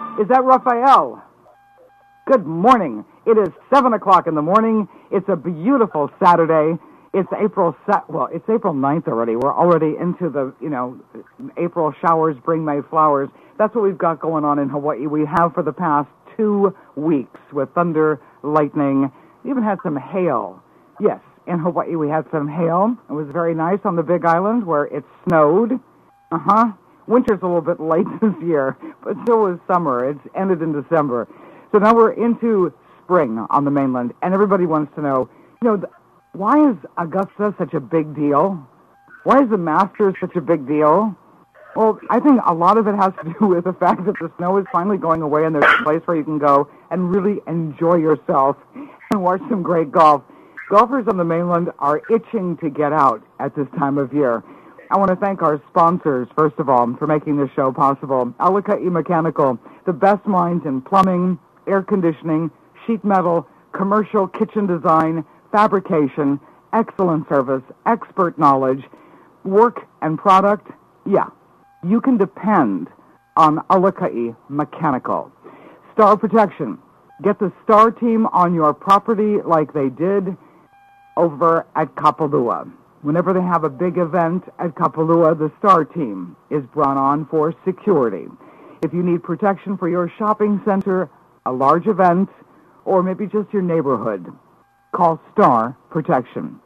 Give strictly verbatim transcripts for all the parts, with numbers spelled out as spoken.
Is that Raphael? Good morning. It is seven o'clock in the morning. It's a beautiful Saturday. It's April, well, it's April ninth already. We're already into the, you know, April showers bring May flowers. That's what we've got going on in Hawaii. We have for the past two weeks with thunder, lightning. We even had some hail. Yes, in Hawaii we had some hail. It was very nice on the Big Island where it snowed. Uh-huh. Winter's a little bit late this year, but so was summer. It's ended in December. So now we're into spring on the mainland, and everybody wants to know, you know, th- why is Augusta such a big deal? Why is the Masters such a big deal? Well, I think a lot of it has to do with the fact that the snow is finally going away, and there's a place where you can go and really enjoy yourself and watch some great golf. Golfers on the mainland are itching to get out at this time of year. I want to thank our sponsors, first of all, for making this show possible. Alakai Mechanical, the best minds in plumbing, air conditioning, sheet metal, commercial kitchen design, fabrication, excellent service, expert knowledge, work and product. Yeah, you can depend on Alakai Mechanical. Star Protection. Get the Star team on your property like they did over at Kapalua. Whenever they have a big event at Kapalua, the Star team is brought on for security. If you need protection for your shopping center, a large event, or maybe just your neighborhood, call Star Protection.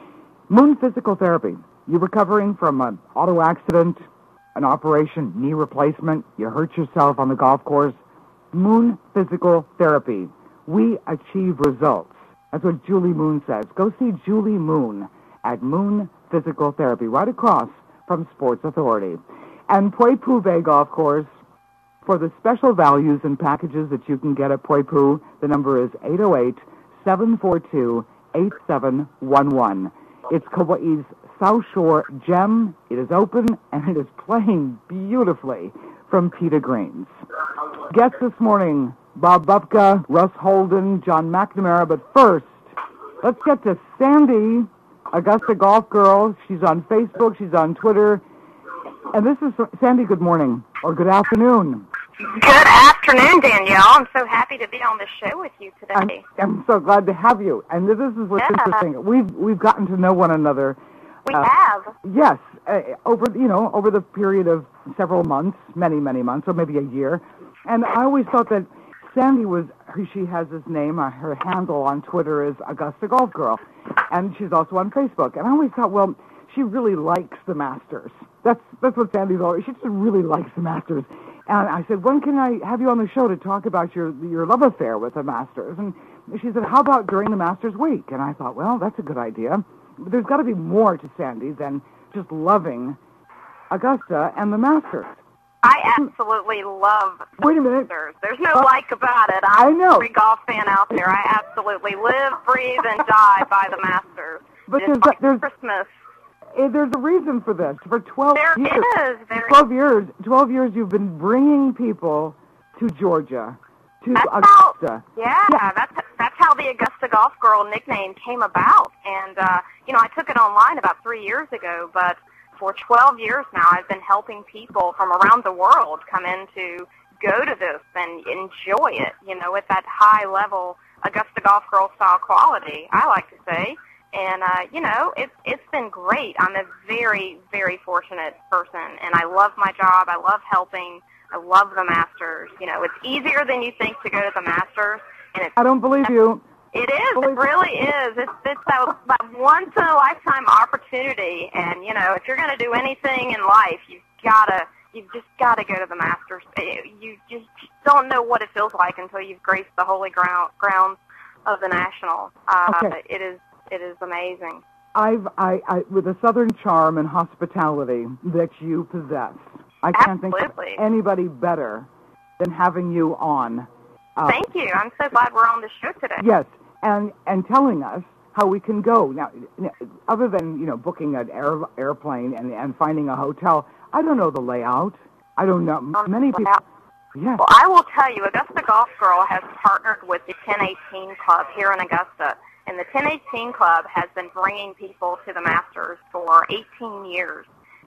Moon Physical Therapy. You're recovering from an auto accident, an operation, knee replacement, you hurt yourself on the golf course. Moon Physical Therapy. We achieve results. That's what Julie Moon says. Go see Julie Moon at Moon Physical Therapy, right across from Sports Authority. And Poipu Bay Golf Course, for the special values and packages that you can get at Poipu, the number is eight oh eight, seven four two, eight seven one one. It's Kauai's South Shore gem. It is open, and it is playing beautifully from Pita Greens. Guests this morning, Bob Bupka, Russ Holden, John McNamara. But first, let's get to Sandy, Augusta Golf Girl. She's on Facebook. She's on Twitter. And this is Sandy. Good morning or good afternoon. Good afternoon, Danielle. I'm so happy to be on the show with you today. I'm, I'm so glad to have you. And this is what's yeah. interesting. We've we've gotten to know one another. We uh, have. Yes, uh, over you know over the period of several months, many many months, or maybe a year. And I always thought that Sandy was. She has this name. Uh, her handle on Twitter is Augusta Golf Girl, and she's also on Facebook. And I always thought, well, she really likes the Masters. That's that's what Sandy's always. She just really likes the Masters. And I said, when can I have you on the show to talk about your your love affair with the Masters? And she said, how about during the Masters week? And I thought, well, that's a good idea. But there's got to be more to Sandy than just loving Augusta and the Masters. I absolutely love the Wait a minute. Masters. There's no uh, like about it. I'm I know. a every golf fan out there. I absolutely live, breathe, and die by the Masters. But it's there's, like there's, Christmas. There's a reason for this. For twelve there years. Is. There twelve is. years. Twelve years you've been bringing people to Georgia, to that's Augusta. How, yeah, yeah, that's that's how the Augusta Golf Girl nickname came about. And uh, you know, I took it online about three years ago, but for twelve years now, I've been helping people from around the world come in to go to this and enjoy it. You know, with that high level Augusta Golf Girl style quality, I like to say. And, uh, you know, it's it's been great. I'm a very, very fortunate person, and I love my job. I love helping. I love the Masters. You know, it's easier than you think to go to the Masters. And it's, I don't believe you. It is. It really is. It's, it's that, that once-in-a-lifetime opportunity. And, you know, if you're going to do anything in life, you've got to, you've just got to go to the Masters. You just don't know what it feels like until you've graced the holy ground, grounds of the National. Uh, okay. It is. It is amazing. I've, I, I, with the Southern charm and hospitality that you possess, I can't Absolutely. think of anybody better than having you on. Uh, Thank you. I'm so glad we're on the show today. Yes, and and telling us how we can go. Now, other than, you know, booking an air, airplane and, and finding a hotel, I don't know the layout. I don't know. Um, Many people... Yes. Well, I will tell you, Augusta Golf Girl has partnered with the ten eighteen Club here in Augusta. And the ten eighteen Club has been bringing people to the Masters for eighteen years.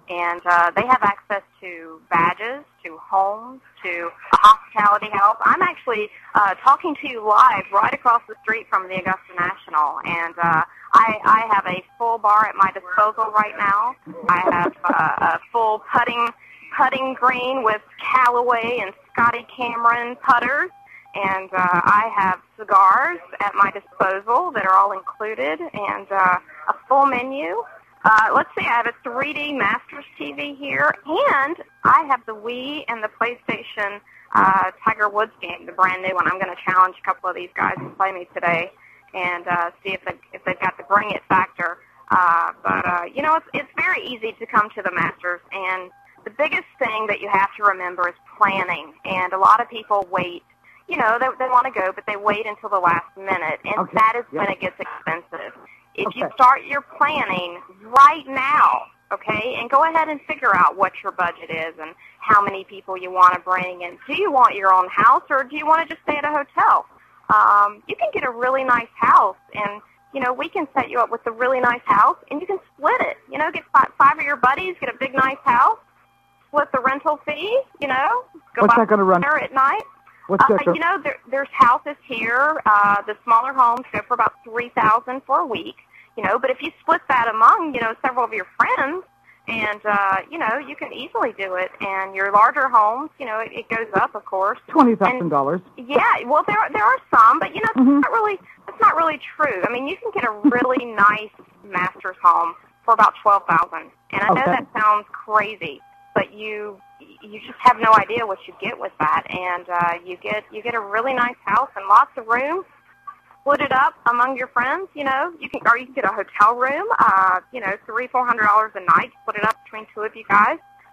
And uh, they have access to badges, to homes, to hospitality help. I'm actually uh, talking to you live right across the street from the Augusta National, and uh, I, I have a full bar at my disposal right now. I have uh, a full putting putting green with Callaway and Scotty Cameron putters, and uh, I have cigars at my disposal that are all included, and uh, a full menu. Uh, let's see, I have a three D Masters T V here, and I have the Wii and the PlayStation uh, Tiger Woods game, the brand new one. I'm going to challenge a couple of these guys to play me today and uh, see if, they, if they've got the bring it factor. Uh, but, uh, you know, it's, it's very easy to come to the Masters, and the biggest thing that you have to remember is planning, and a lot of people wait. You know, they, they want to go, but they wait until the last minute, and okay. that is yep. when it gets expensive. If okay. you start your planning right now, okay, and go ahead and figure out what your budget is and how many people you want to bring, and do you want your own house or do you want to just stay at a hotel? Um, you can get a really nice house, and, you know, we can set you up with a really nice house, and you can split it. You know, get five, five of your buddies, get a big, nice house, split the rental fee, you know, go What's by that going to run? dinner at night. What's Uh, that go- you know, there, there's houses here. Uh, the smaller homes go for about three thousand for a week. You know, but if you split that among, you know, several of your friends, and uh, you know, you can easily do it. And your larger homes, you know, it, it goes up, of course. Twenty thousand dollars. Yeah, well, there there are some, but you know, Mm-hmm. it's not really that's not really true. I mean, you can get a really nice master's home for about twelve thousand, and I know Okay. that sounds crazy, but you you just have no idea what you get with that, and uh, you get you get a really nice house and lots of room. Split it up among your friends, you know. You can, or you can get a hotel room, uh, you know, three, four hundred dollars a night. Split it up between two of you guys,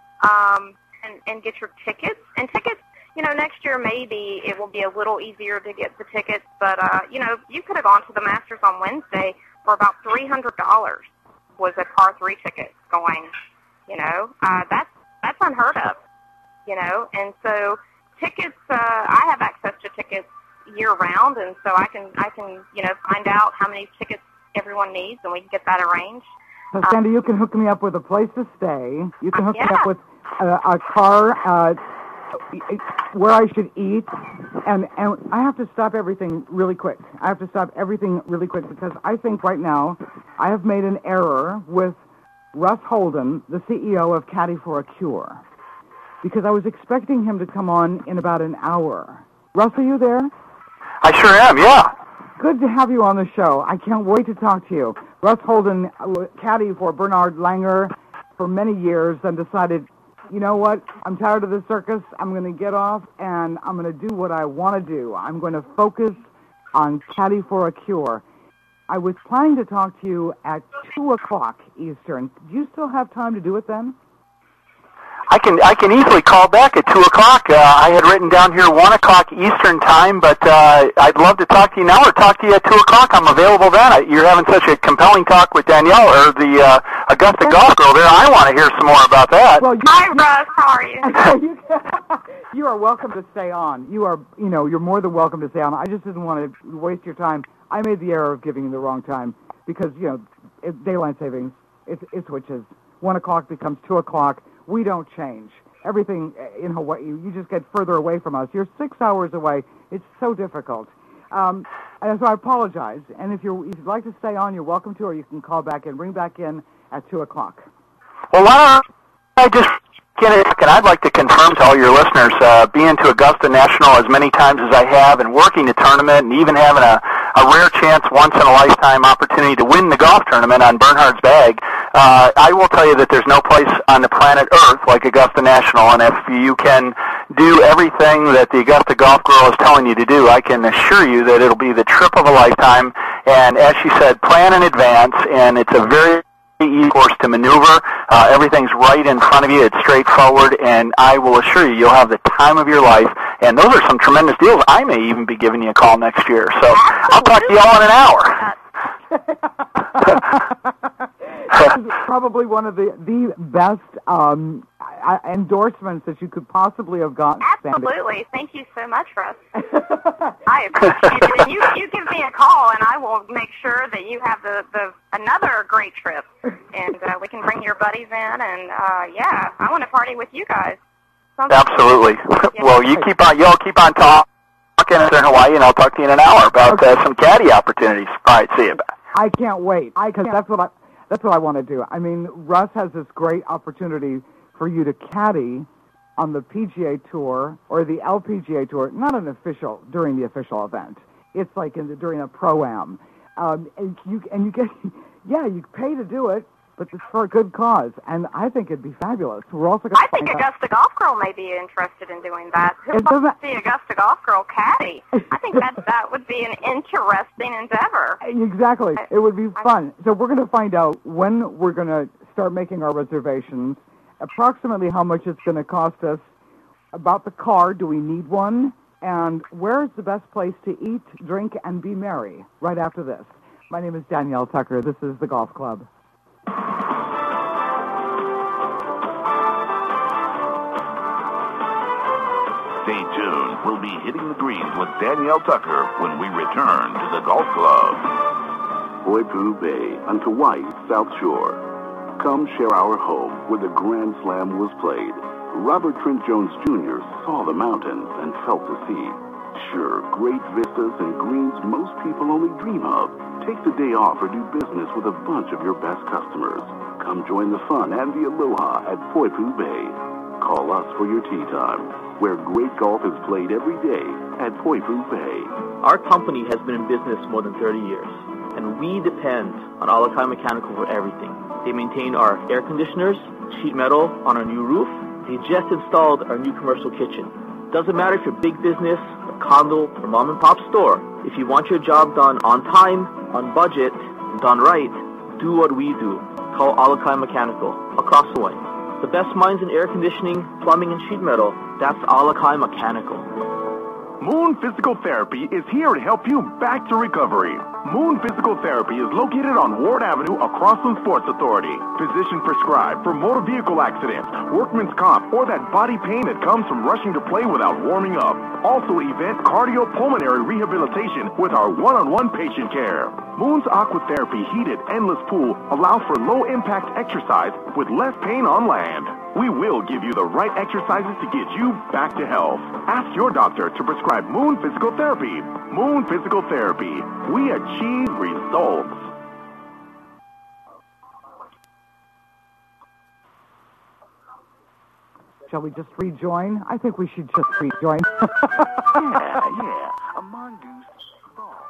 um, and and get your tickets. And tickets, you know, next year maybe it will be a little easier to get the tickets. But uh, you know, you could have gone to the Masters on Wednesday for about three hundred dollars. Was a par three ticket going? You know, uh, that's that's unheard of. You know, and so tickets. Uh, I have access to tickets year-round, and so I can, I can, you know, find out how many tickets everyone needs, and we can get that arranged. So, Sandy, you can hook me up with a place to stay. You can hook yeah. me up with uh, a car, uh, where I should eat, and, and I have to stop everything really quick. I have to stop everything really quick because I think right now I have made an error with Russ Holden, the C E O of Caddy for a Cure, because I was expecting him to come on in about an hour. Russ, are you there? I sure am, yeah. Good to have you on the show. I can't wait to talk to you. Russ Holden, caddy for Bernhard Langer for many years, and decided, you know what, I'm tired of the circus. I'm going to get off, and I'm going to do what I want to do. I'm going to focus on Caddy for a Cure. I was planning to talk to you at two o'clock Eastern. Do you still have time to do it then? I can I can easily call back at two o'clock. Uh, I had written down here one o'clock Eastern time, but uh, I'd love to talk to you now or talk to you at two o'clock. I'm available then. I, you're having such a compelling talk with Danielle, or the uh, Augusta Golf Girl there. I want to hear some more about that. Well, you, Hi, Russ. How are you? you, you are welcome to stay on. You are, you know, you're more than welcome to stay on. I just didn't want to waste your time. I made the error of giving you the wrong time because, you know, it, daylight savings, it, it switches. One o'clock becomes two o'clock. We don't change. Everything in Hawaii, you just get further away from us. You're six hours away. It's so difficult. Um, and so I apologize. And if, you're, if you'd like to stay on, you're welcome to, or you can call back and ring back in at two o'clock. Well, why don't I just get it? And I'd like to confirm to all your listeners, uh, being to Augusta National as many times as I have and working the tournament and even having a, a rare chance, once-in-a-lifetime opportunity to win the golf tournament on Bernhard's Bag, uh, I will tell you that there's no place on the planet Earth like Augusta National, and if you can do everything that the Augusta Golf Girl is telling you to do, I can assure you that it'll be the trip of a lifetime. And as she said, plan in advance, and it's a very easy course to maneuver. Uh, everything's right in front of you. It's straightforward, and I will assure you, you'll have the time of your life. And those are some tremendous deals. I may even be giving you a call next year. So I'll talk to you all in an hour. This is probably one of the, the best, um, uh, endorsements that you could possibly have gotten. Absolutely. Sandy. Thank you so much, Russ. I appreciate it. And you, you give me a call, and I will make sure that you have the, the another great trip, and uh, we can bring your buddies in, and uh, yeah, I want to party with you guys. Sounds Absolutely. Yeah. Well, you keep on, y'all keep on talking in Hawaii, and I'll talk to you in an hour about okay. uh, some caddy opportunities. All right, see you. I can't wait. I cause that's what I that's what I want to do. I mean, Russ has this great opportunity for you to caddy on the P G A Tour or the L P G A Tour, not an official during the official event. It's like in the, during a pro-am, um, and you and you get yeah, you pay to do it, but it's for a good cause, and I think it'd be fabulous. We're also going I think Augusta Golf Girl may be interested in doing that. Who wants to see Augusta Golf Girl caddy? I think that that would be an interesting endeavor. Exactly. It would be fun. So we're going to find out when we're going to start making our reservations, approximately how much it's going to cost us, about the car, do we need one, and where is the best place to eat, drink, and be merry right after this. My name is Danielle Tucker. This is the Golf Club. Stay tuned. We'll be hitting the greens with Danielle Tucker when we return to the Golf Club. Poipu Bay on Kauai's South Shore. Come share our home where the Grand Slam was played. Robert Trent Jones Junior saw the mountains and felt the sea. Sure, great vistas and greens most people only dream of. Take the day off or do business with a bunch of your best customers. Come join the fun and the aloha at Poipu Bay. Call us for your tea time, where great golf is played every day at Poipu Bay. Our company has been in business more than thirty years, and we depend on Alakai Mechanical for everything. They maintain our air conditioners, sheet metal on our new roof. They just installed our new commercial kitchen. Doesn't matter if you're big business, a condo, or mom and pop store. If you want your job done on time, on budget, and done right, do what we do. Call Alakai Mechanical across the way. The best minds in air conditioning, plumbing, and sheet metal, that's Alakai Mechanical. Moon Physical Therapy is here to help you back to recovery. Moon Physical Therapy is located on Ward Avenue across from Sports Authority. Physician prescribed for motor vehicle accidents, workman's comp, or that body pain that comes from rushing to play without warming up. Also event cardiopulmonary rehabilitation with our one-on-one patient care. Moon's Aqua Therapy heated endless pool allows for low-impact exercise with less pain on land. We will give you the right exercises to get you back to health. Ask your doctor to prescribe Moon Physical Therapy. Moon Physical Therapy. We achieve results. Shall we just rejoin? I think we should just rejoin. yeah, yeah. A mongoose ball.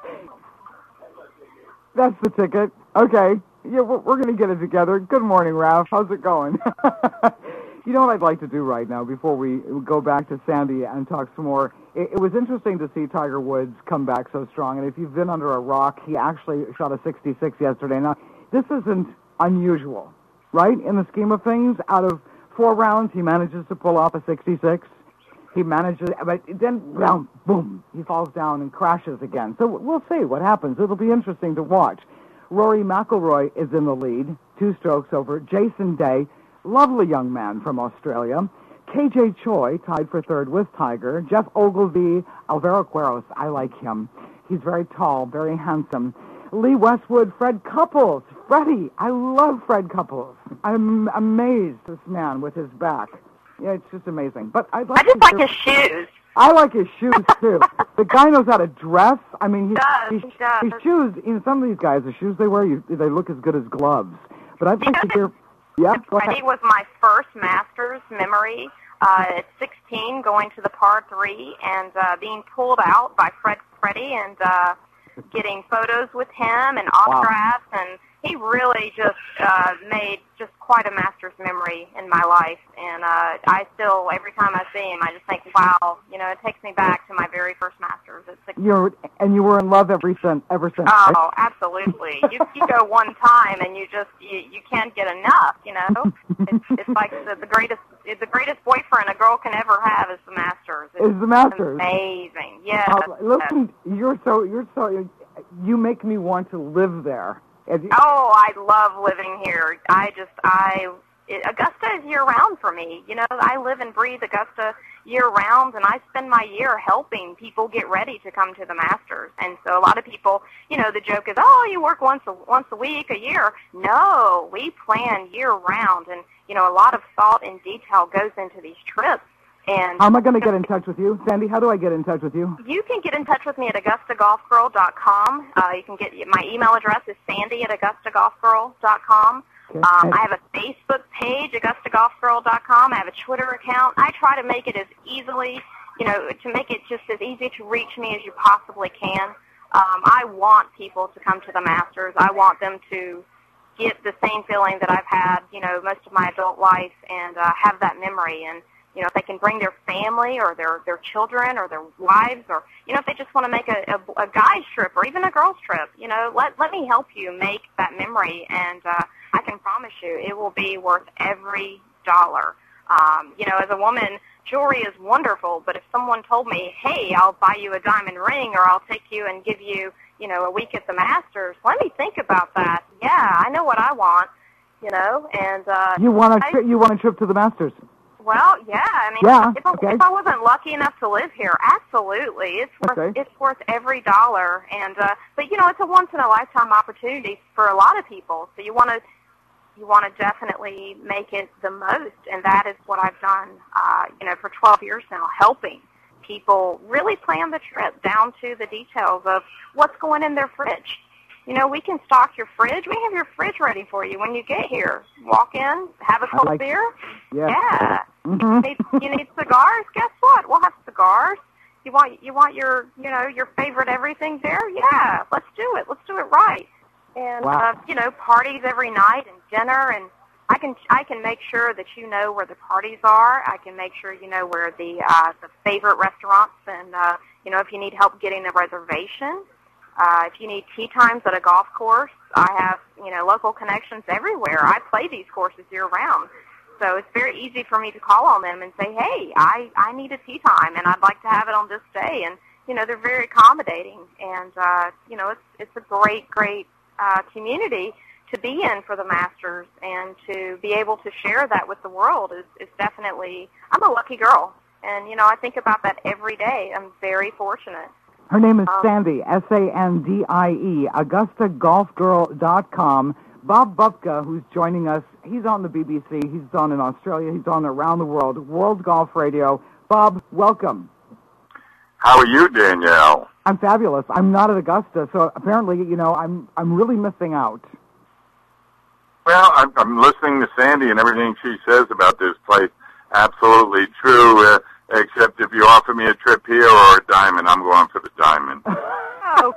That's the ticket. Okay. Yeah, we're, we're going to get it together. Good morning, Ralph. How's it going? You know what I'd like to do right now before we go back to Sandy and talk some more? It, it was interesting to see Tiger Woods come back so strong. And if you've been under a rock, he actually shot a sixty-six yesterday. Now, this isn't unusual, right? In the scheme of things, out of four rounds, he manages to pull off a sixty-six. He manages, but then, round, boom, he falls down and crashes again. So we'll see what happens. It'll be interesting to watch. Rory McIlroy is in the lead, two strokes over Jason Day, lovely young man from Australia. K J Choi tied for third with Tiger. Jeff Ogilvy, Alvaro Quiros, I like him. He's very tall, very handsome. Lee Westwood, Fred Couples. Freddie, I love Fred Couples. I'm amazed, this man with his back. Yeah, it's just amazing. But I'd like I just to like hear- his shoes. I like his shoes, too. The guy knows how to dress. I mean, he, does, he, he does. his shoes, you know, some of these guys, the shoes they wear, you, they look as good as gloves. But I'd like to hear... Yep, go ahead. Freddie was my first Masters memory uh, at sixteen, going to the par three and uh, being pulled out by Fred Freddie and uh, getting photos with him and autographs. Wow. And he really just uh, made just quite a Masters memory in my life. And uh, I still, every time I see him, I just think, wow, you know, it takes me back to my very first Masters at sixteen. You're, and you were in love ever since, ever since. Oh, right? absolutely. you, you go one time and you just, you, you can't get enough, you know? It's, it's like the, the greatest the greatest boyfriend a girl can ever have is the Masters. It's is the Masters. Amazing. Yes. Uh, listen, you're so, you're so, you make me want to live there. You, oh, I love living here. I just, I it, Augusta is year-round for me. You know, I live and breathe Augusta year-round, and I spend my year helping people get ready to come to the Masters. And so a lot of people, you know, the joke is, oh, you work once a, once a week, a year. No, we plan year-round, and, you know, a lot of thought and detail goes into these trips. And how am I going to get in touch with you? Sandy, how do I get in touch with you? You can get in touch with me at Augusta Golf Girl dot com. Uh, you can get, my email address is Sandy at Augusta Golf Girl dot com. Okay. Um, I have a Facebook page, Augusta Golf Girl dot com. I have a Twitter account. I try to make it as easily, you know, to make it just as easy to reach me as you possibly can. Um, I want people to come to the Masters. I want them to get the same feeling that I've had, you know, most of my adult life, and uh, have that memory. And you know, if they can bring their family or their, their children or their wives, or, you know, if they just want to make a, a, a guy's trip or even a girl's trip, you know, let, let me help you make that memory, and uh, I can promise you it will be worth every dollar. Um, you know, as a woman, jewelry is wonderful, but if someone told me, hey, I'll buy you a diamond ring, or I'll take you and give you, you know, a week at the Masters, let me think about that. Yeah, I know what I want, you know, and... Uh, you want a tri- you want a trip to the Masters? Well, yeah. I mean, yeah, if, I, okay. if I wasn't lucky enough to live here, absolutely, it's worth okay. it's worth every dollar. And uh, but you know, it's a once in a lifetime opportunity for a lot of people. So you want to you want to definitely make it the most, and that is what I've done. Uh, you know, for twelve years now, helping people really plan the trip down to the details of what's going in their fridge. You know, we can stock your fridge. We have your fridge ready for you when you get here. Walk in, have a cold like, beer. Yeah. yeah. Mm-hmm. You, need, you need cigars? Guess what? We'll have cigars. You want you want your you know your favorite everything there? Yeah. Let's do it. Let's do it right. And wow. uh, you know, parties every night and dinner, and I can I can make sure that you know where the parties are. I can make sure you know where the uh, the favorite restaurants, and uh, you know if you need help getting a reservation. Uh, if you need tee times at a golf course, I have, you know, local connections everywhere. I play these courses year-round. So it's very easy for me to call on them and say, hey, I, I need a tee time, and I'd like to have it on this day. And, you know, they're very accommodating. And, uh, you know, it's it's a great, great uh, community to be in for the Masters, and to be able to share that with the world is, is definitely, I'm a lucky girl. And, you know, I think about that every day. I'm very fortunate. Her name is Sandy, S A N D I E, Augusta Golf Girl dot com. Bob Bupka, who's joining us, he's on the B B C, he's on in Australia, he's on around the world, World Golf Radio. Bob, welcome. How are you, Danielle? I'm fabulous. I'm not at Augusta, so apparently, you know, I'm I'm really missing out. Well, I'm, I'm listening to Sandy and everything she says about this place. Absolutely true. Uh, Except if you offer me a trip here or a diamond, I'm going for the diamond. Oh.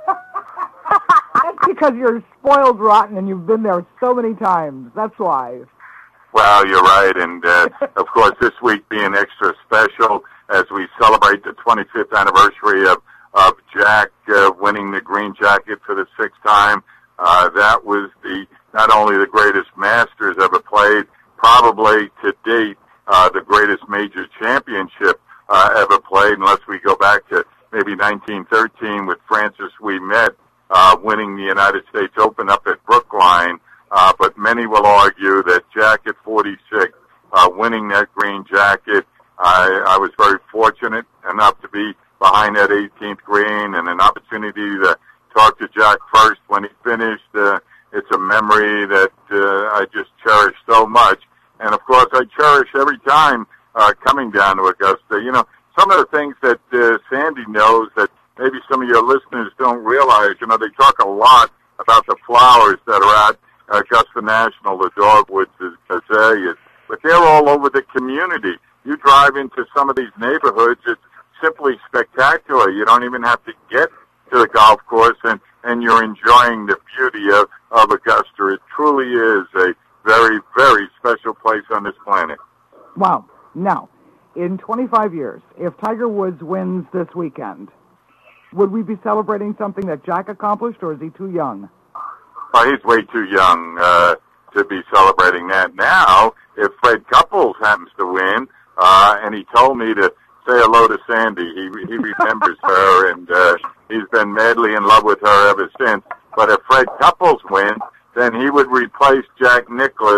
That's because you're spoiled rotten and you've been there so many times. That's why. Well, you're right. And, uh, of course, this week being extra special as we celebrate the twenty-fifth anniversary of, of Jack uh, winning the green jacket for the sixth time. Uh, that was the not only the greatest Masters ever played, probably to date, Uh, the greatest major championship uh, ever played, unless we go back to maybe nineteen thirteen with Francis Ouimet uh, winning the United States Open up at Brookline. Uh, but many will argue that Jack at forty-six, uh, winning that green jacket, I, I was very fortunate enough to be behind that eighteenth green, and an opportunity to talk to Jack first when he finished. Uh, it's a memory that uh, I just cherish so much. And, of course, I cherish every time uh, coming down to Augusta. You know, some of the things that uh, Sandy knows that maybe some of your listeners don't realize, you know, they talk a lot about the flowers that are at Augusta National, the dogwoods, the azaleas, but they're all over the community. You drive into some of these neighborhoods, it's simply spectacular. You don't even have to get to the golf course, and, and you're enjoying the beauty of, of Augusta. It truly is a very, very special place on this planet. Wow. Now, in twenty-five years, if Tiger Woods wins this weekend, would we be celebrating something that Jack accomplished, or is he too young? Well, he's way too young uh, to be celebrating that now. If Fred Couples happens to win, uh, and he told me to say hello to Sandy, he, he remembers her, and uh, he's been madly in love with her ever since. But if Fred Couples wins, then he would replace Jack Nicklaus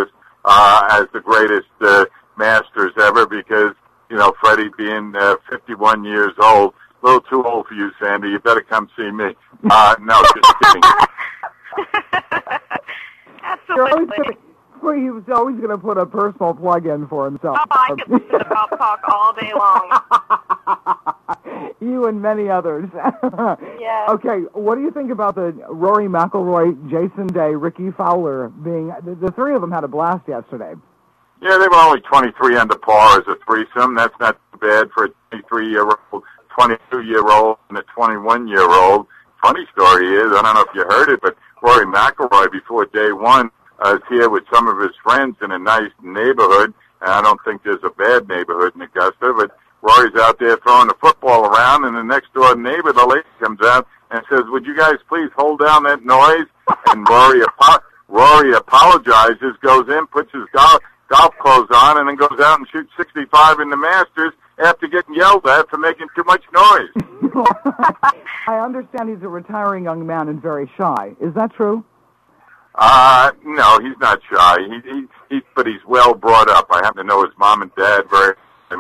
uh, as the greatest uh, Masters ever because, you know, Freddie being uh, fifty-one years old, a little too old for you, Sandy. You better come see me. Uh, no, just kidding. Absolutely. Well, he was always going to put a personal plug in for himself. Oh, I could listen to golf talk all day long. You and many others. Yes. Okay, what do you think about the Rory McIlroy, Jason Day, Ricky Fowler being... The, the three of them had a blast yesterday. Yeah, they were only twenty-three under par as a threesome. That's not too bad for a twenty-three-year-old, twenty-two-year-old, and a twenty-one-year-old. Funny story is, I don't know if you heard it, but Rory McIlroy, before day one, uh, is here with some of his friends in a nice neighborhood. And I don't think there's a bad neighborhood in Augusta, but Rory's out there throwing the football around, and the next-door neighbor, the lady, comes out and says, would you guys please hold down that noise? And Rory, apo- Rory apologizes, goes in, puts his golf, golf clothes on, and then goes out and shoots sixty-five in the Masters after getting yelled at for making too much noise. I understand he's a retiring young man and very shy. Is that true? Uh, no, he's not shy. He, he, he, but he's well brought up. I happen to know his mom and dad very.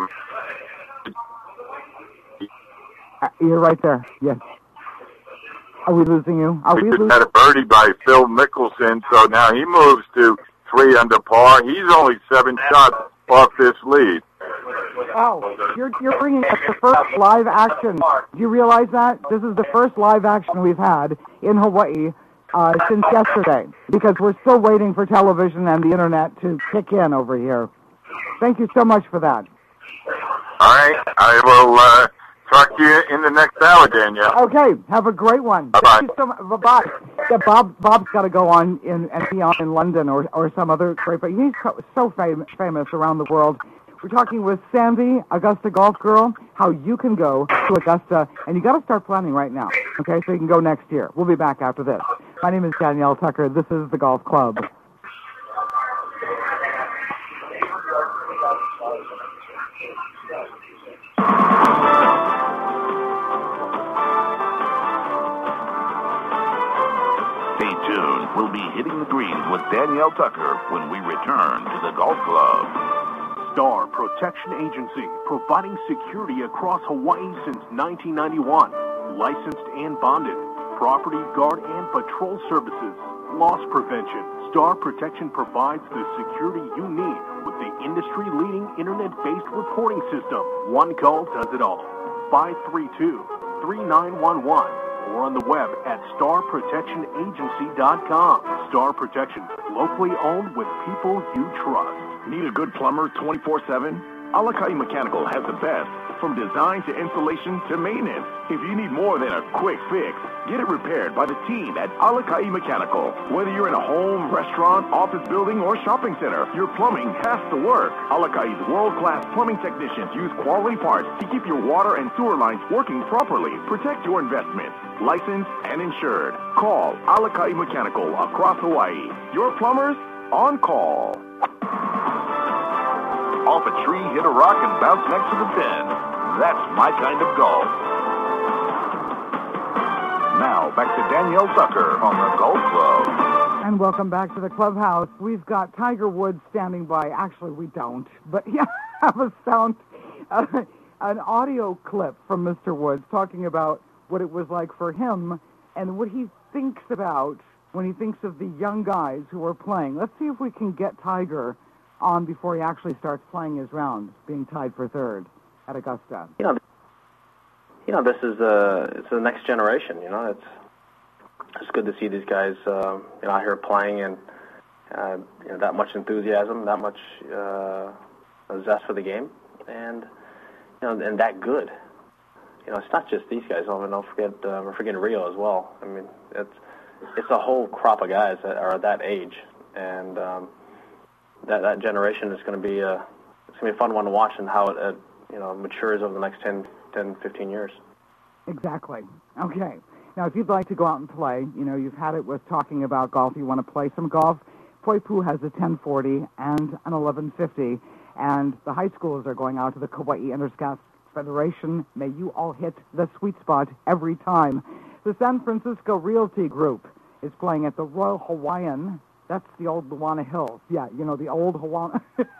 Uh, you're right there. Yes. Are we losing you? Are we we just losing? had a birdie by Phil Mickelson, so now he moves to three under par. He's only seven shots off this lead. Oh, you're you're bringing us the first live action. Do you realize that? This is the first live action we've had in Hawaii uh, since yesterday, because we're still waiting for television and the internet to kick in over here. Thank you so much for that. All right, I will uh, talk to you in the next hour, Danielle. Okay, have a great one. Bye-bye. Thank you so much. Bye-bye. Yeah, Bob, Bob's got to go on in, and be on in London or, or some other great, but he's so, so fam- famous around the world. We're talking with Sandy, Augusta Golf Girl, how you can go to Augusta, and you got to start planning right now, okay, so you can go next year. We'll be back after this. My name is Danielle Tucker. This is the Golf Club. Stay tuned. We'll be hitting the greens with Danielle Tucker when we return to the Golf Club. Star Protection Agency, providing security across Hawaii since nineteen ninety-one. Licensed and bonded. Property guard and patrol services. Loss prevention. Star Protection provides the security you need with the industry-leading internet-based reporting system. One call does it all. five three two, three nine one one or on the web at star protection agency dot com. Star Protection, locally owned with people you trust. Need a good plumber twenty-four seven? Alakai Mechanical has the best, from design to installation to maintenance. If you need more than a quick fix, get it repaired by the team at Alakai Mechanical. Whether you're in a home, restaurant, office building, or shopping center, your plumbing has to work. Alakai's world-class plumbing technicians use quality parts to keep your water and sewer lines working properly. Protect your investment. Licensed and insured. Call Alakai Mechanical across Hawaii. Your plumbers on call. Off a tree, hit a rock, and bounce next to the pin. That's my kind of golf. Now, back to Danielle Tucker on the Golf Club. And welcome back to the clubhouse. We've got Tiger Woods standing by. Actually, we don't, but yeah, have a sound, uh, an audio clip from Mister Woods talking about what it was like for him and what he thinks about when he thinks of the young guys who are playing. Let's see if we can get Tiger on before he actually starts playing his round, being tied for third at Augusta. You know, you know, this is uh, it's the next generation. You know, it's it's good to see these guys, uh, you know, out here playing and uh, you know, that much enthusiasm, that much uh, zest for the game, and you know, and that good. You know, it's not just these guys. Oh, don't forget, uh, we're forgetting Rio as well. I mean, it's it's a whole crop of guys that are at that age, and um, that that generation is going to be a it's going to be a fun one to watch, and how it, it you know matures over the next ten, ten, fifteen years. Exactly. Okay. Now, if you'd like to go out and play, you know, you've had it with talking about golf. You want to play some golf. Poipu has a ten forty and an eleven fifty, and the high schoolers are going out to the Kauai Interscouts Federation. May you all hit the sweet spot every time. The San Francisco Realty Group is playing at the Royal Hawaiian. That's the old Luana Hills. Yeah, you know, the old Hawana.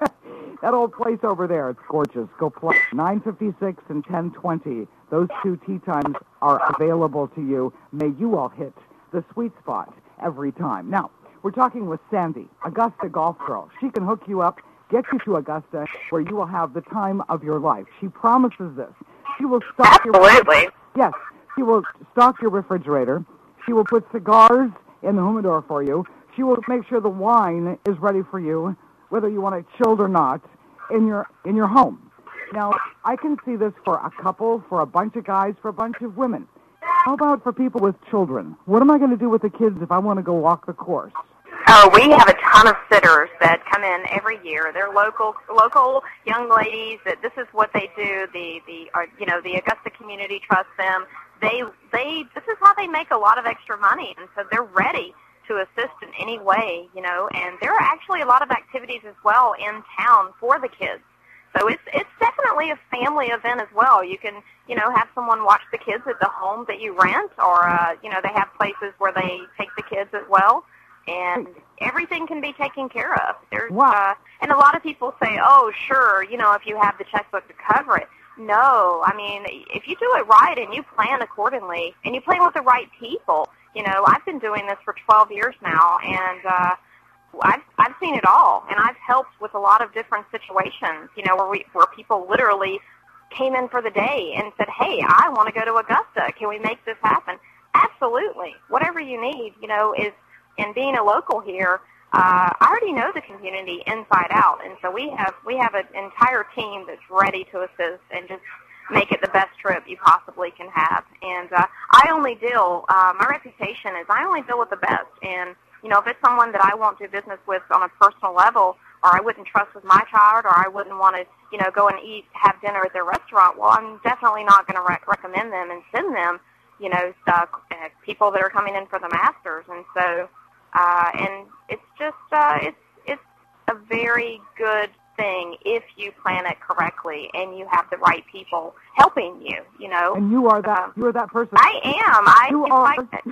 That old place over there. It's gorgeous. Go play. nine fifty-six and ten twenty. Those two tee times are available to you. May you all hit the sweet spot every time. Now, we're talking with Sandy, Augusta Golf Girl. She can hook you up, get you to Augusta, where you will have the time of your life. She promises this. She will stock Absolutely. your Yes. She will stock your refrigerator. She will put cigars in the humidor for you. She will make sure the wine is ready for you, whether you want it chilled or not, in your in your home. Now, I can see this for a couple, for a bunch of guys, for a bunch of women. How about for people with children? What am I going to do with the kids if I want to go walk the course? Oh, we have a ton of sitters that come in every year. They're local, local young ladies. That this is what they do. The the uh, you know the Augusta community trusts them. They they this is how they make a lot of extra money, and so they're ready to assist in any way, you know. And there are actually a lot of activities as well in town for the kids. So it's it's definitely a family event as well. You can, you know, have someone watch the kids at the home that you rent, or, uh, you know, they have places where they take the kids as well. And everything can be taken care of. There's, wow. uh, and a lot of people say, oh, sure, you know, if you have the checkbook to cover it. No, I mean, if you do it right and you plan accordingly, and you plan with the right people, you know, I've been doing this for twelve years now, and uh, I've I've seen it all, and I've helped with a lot of different situations, you know, where we where people literally came in for the day and said, hey, I want to go to Augusta. Can we make this happen? Absolutely. Whatever you need, you know, is, and being a local here, uh, I already know the community inside out, and so we have we have an entire team that's ready to assist and just make it the best trip you possibly can have. And uh, I only deal, uh, my reputation is I only deal with the best, and you know, if it's someone that I won't do business with on a personal level, or I wouldn't trust with my child, or I wouldn't want to, you know, go and eat, have dinner at their restaurant, well, I'm definitely not going to rec- recommend them and send them, you know, uh, people that are coming in for the Masters. And so, uh, and it's just, uh, it's it's a very good thing if you plan it correctly and you have the right people helping you, you know. And you are that, um, you are that person. I am. I, you you know, are.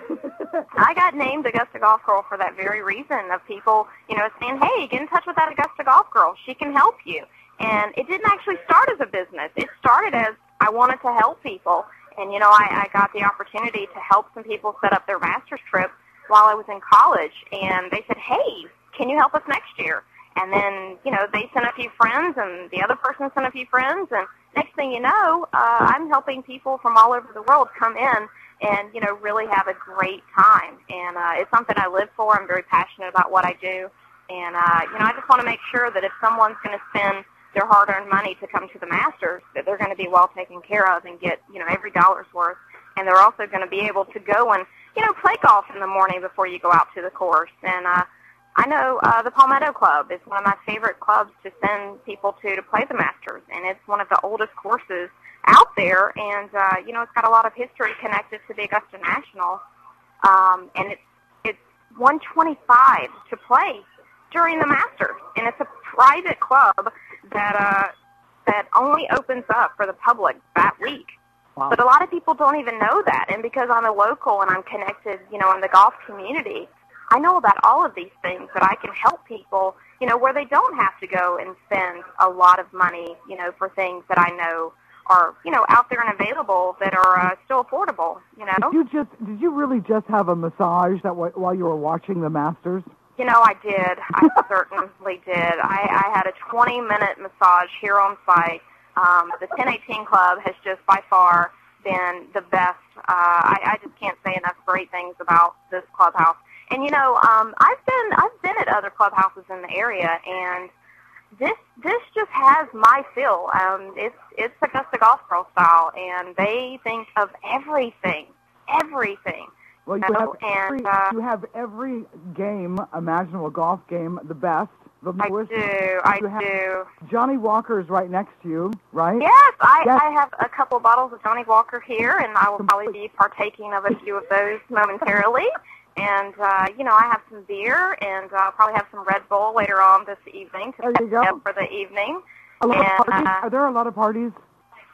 I, I got named Augusta Golf Girl for that very reason, of people, you know, saying, hey, get in touch with that Augusta Golf Girl. She can help you. And it didn't actually start as a business. It started as I wanted to help people. And, you know, I, I got the opportunity to help some people set up their master's trip while I was in college. And they said, hey, can you help us next year? And then, you know, they sent a few friends, and the other person sent a few friends, and next thing you know, uh, I'm helping people from all over the world come in and, you know, really have a great time. And uh, it's something I live for. I'm very passionate about what I do. And, uh, you know, I just want to make sure that if someone's going to spend their hard-earned money to come to the Masters, that they're going to be well taken care of and get, you know, every dollar's worth. And they're also going to be able to go and, you know, play golf in the morning before you go out to the course. And, uh, I know uh, the Palmetto Club is one of my favorite clubs to send people to to play the Masters, and it's one of the oldest courses out there, and, uh, you know, it's got a lot of history connected to the Augusta National, um, and it's it's one twenty-five to play during the Masters, and it's a private club that uh, that only opens up for the public that week. Wow. But a lot of people don't even know that, and because I'm a local and I'm connected, you know, in the golf community, I know about all of these things that I can help people, you know, where they don't have to go and spend a lot of money, you know, for things that I know are, you know, out there and available that are uh, still affordable, you know. Did you just, did you really just have a massage that w- while you were watching the Masters? You know, I did. I certainly did. I, I had a twenty-minute massage here on site. Um, the ten eighteen Club has just by far been the best. Uh, I, I just can't say enough great things about this clubhouse. And you know, um, I've been I've been at other clubhouses in the area, and this this just has my feel. Um, it's it's Augusta Golf Girl style, and they think of everything, everything. Well, you, you have know, every, and uh, you have every game imaginable, golf game, the best, the I newest. do, I you have, do. Johnny Walker is right next to you, right? Yes, I, yes. I have a couple of bottles of Johnny Walker here, and I will probably be partaking of a few of those momentarily. And, uh, you know, I have some beer, and uh, I'll probably have some Red Bull later on this evening to there you set go. up for the evening. A lot and, of parties? Uh, Are there a lot of parties?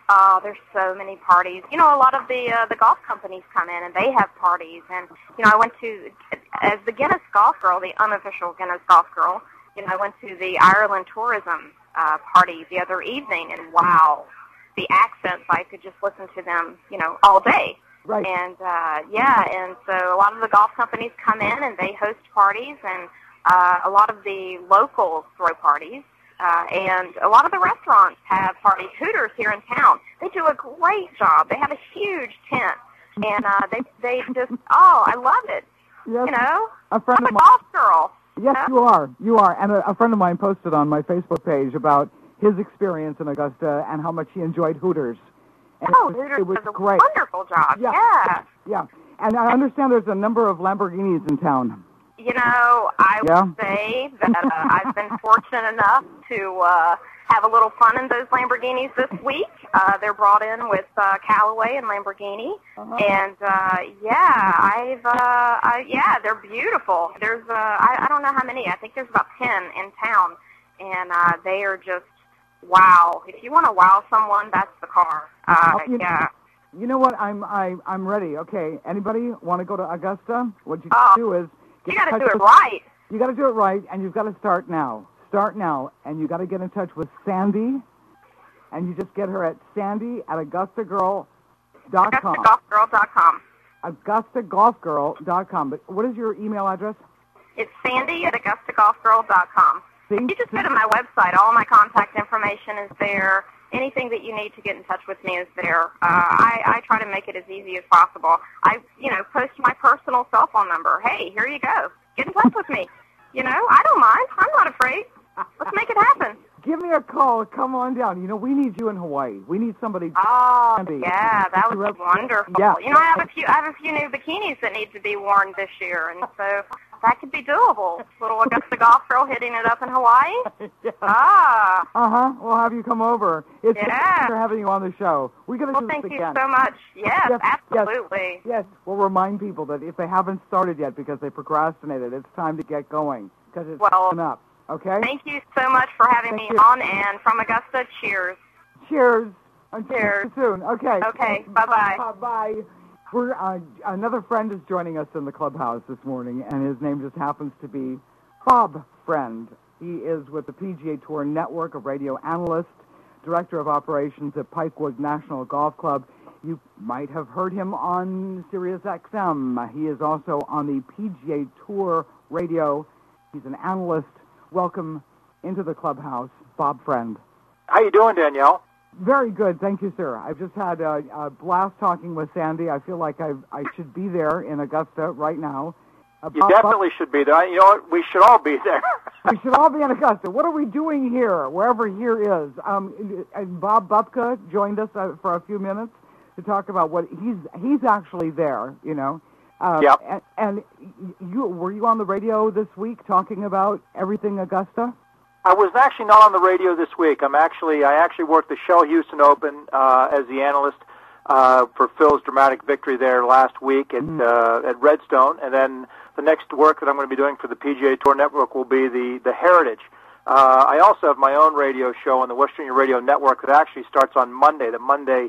Oh, there's so many parties. You know, a lot of the uh, the golf companies come in and they have parties. And you know, I went to as the Guinness Golf Girl, the unofficial Guinness Golf Girl. You know, I went to the Ireland Tourism uh, party the other evening, and wow, the accents, I could just listen to them, you know, all day. Right. And uh, yeah, and so a lot of the golf companies come in and they host parties, and uh, a lot of the locals throw parties. Uh, and a lot of the restaurants have parties. Hooters here in town, they do a great job. They have a huge tent, and uh, they they just oh, I love it. Yes, you know, a friend I'm of a mine. golf girl. Yes, you know? you are. You are. And a, a friend of mine posted on my Facebook page about his experience in Augusta and how much he enjoyed Hooters. And Oh, it was, Hooters it was does a great. wonderful job. Yeah. Yeah. Yeah. And I understand there's a number of Lamborghinis in town. You know, I Yeah? would say that uh, I've been fortunate enough to uh, have a little fun in those Lamborghinis this week. Uh, they're brought in with uh, Callaway and Lamborghini, Uh-huh. and uh, yeah, I've uh, I, yeah, they're beautiful. There's uh, I, I don't know how many. I think there's about ten in town, and uh, they are just wow. If you want to wow someone, that's the car. Uh, Oh, you- yeah. You know what? I'm I, I'm ready. Okay. Anybody want to go to Augusta? What you Oh, do is You get got in to touch do it with- right. You got to do it right, and you've got to start now. Start now, and you got to get in touch with Sandy, and you just get her at Sandy at Augusta Girl dot com. Augusta Golf Girl dot com. Augusta Golf Girl dot com. But what is your email address? It's Sandy at Augusta Golf Girl dot com. See? You just go to my website. All my contact information is there. Anything that you need to get in touch with me is there. Uh, I, I try to make it as easy as possible. I, you know, post my personal cell phone number. Hey, here you go. Get in touch with me. You know, I don't mind. I'm not afraid. Let's make it happen. Give me a call. Come on down. You know, we need you in Hawaii. We need somebody. Oh, Sandy. yeah, that was Rep- wonderful. Yeah. You know, I have a few, I have a few new bikinis that need to be worn this year, and so that could be doable. Little Augusta Golf Girl hitting it up in Hawaii. Yeah. Ah. Uh-huh. We'll have you come over. It's Yeah. for having you on the show. We're going to Well, do thank this you again. so much. Yes, Yes, yes. absolutely. Yes, we'll remind people that if they haven't started yet because they procrastinated, it's time to get going because it's Well, coming up. Okay? Thank you so much for having Thank me you. on, and from Augusta, cheers. Cheers. Until Cheers. soon. Okay. Okay, bye-bye. Bye-bye. We're, uh, another friend is joining us in the clubhouse this morning, and his name just happens to be Bob Friend. He is with the P G A Tour Network, a radio analyst, director of operations at Pikewood National Golf Club. You might have heard him on Sirius X M. He is also on the P G A Tour Radio. He's an analyst. Welcome into the clubhouse, Bob Friend. How you doing, Danielle? Very good, thank you, sir. I've just had a, a blast talking with Sandy. I feel like I've, I should be there in Augusta right now. Uh, You Bob- definitely should be there. You know what? We should all be there. we should all be in Augusta. What are we doing here, wherever here is? Um, and Bob Bupka joined us uh, for a few minutes to talk about what he's he's actually there. You know. Uh, Yep. And, and you were you on the radio this week talking about everything Augusta? I was actually not on the radio this week. I'm actually I actually worked the Shell Houston Open uh, as the analyst uh, for Phil's dramatic victory there last week at Mm. uh, at Redstone, and then the next work that I'm going to be doing for the P G A Tour Network will be the the Heritage. Uh, I also have my own radio show on the Western Radio Network that actually starts on Monday, the Monday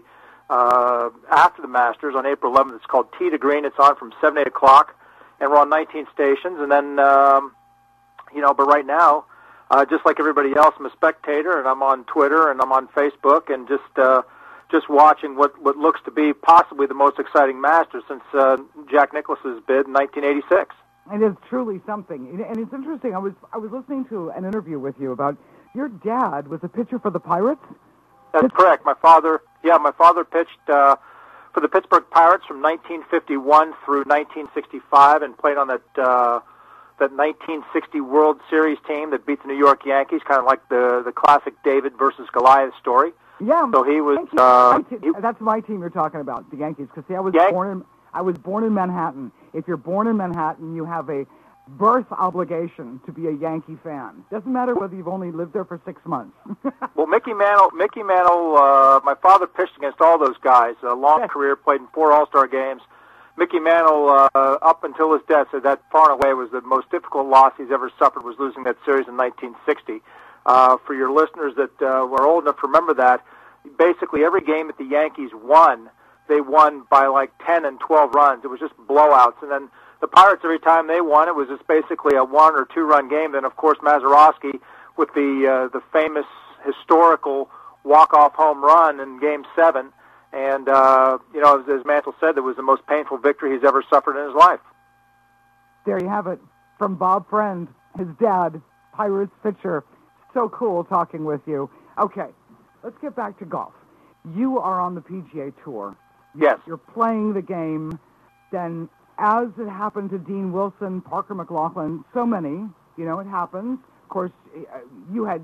uh, after the Masters on April eleventh. It's called Tee to Green. It's on from seven to eight o'clock, and we're on nineteen stations. And then, um, you know, but right now, uh, just like everybody else, I'm a spectator, and I'm on Twitter, and I'm on Facebook, and just uh, just watching what, what looks to be possibly the most exciting Masters since uh, Jack Nicklaus's bid in nineteen eighty-six. It is truly something, and it's interesting. I was I was listening to an interview with you about your dad was a pitcher for the Pirates. That's correct. My father, yeah, my father pitched uh, for the Pittsburgh Pirates from nineteen fifty-one through nineteen sixty-five, and played on that uh, that nineteen sixty World Series team that beat the New York Yankees, kind of like the the classic David versus Goliath story. Yeah. So he was. Yankees, Uh, my te- that's my team you're talking about, the Yankees. Because see, I was Yan- born in I was born in Manhattan. If you're born in Manhattan, you have a birth obligation to be a Yankee fan. Doesn't matter whether you've only lived there for six months. Well, Mickey Mantle, Mickey Mantle, uh, my father pitched against all those guys. A long Yeah. career, played in four All-Star games. Mickey Mantle, uh, up until his death, said that far and away was the most difficult loss he's ever suffered, was losing that series in nineteen sixty. Uh, for your listeners that uh, were old enough to remember that, basically every game that the Yankees won, they won by like ten and twelve runs. It was just blowouts. And then the Pirates, every time they won, it was just basically a one or two run game. Then, of course, Mazeroski with the uh, the famous historical walk-off home run in Game seven. And, uh, you know, as, as Mantle said, it was the most painful victory he's ever suffered in his life. There you have it. From Bob Friend, his dad, Pirates pitcher. So cool talking with you. Okay, let's get back to golf. You are on the P G A Tour. Yes. You're playing the game. Then, as it happened to Dean Wilson, Parker McLaughlin, so many, you know, it happens. Of course, you had,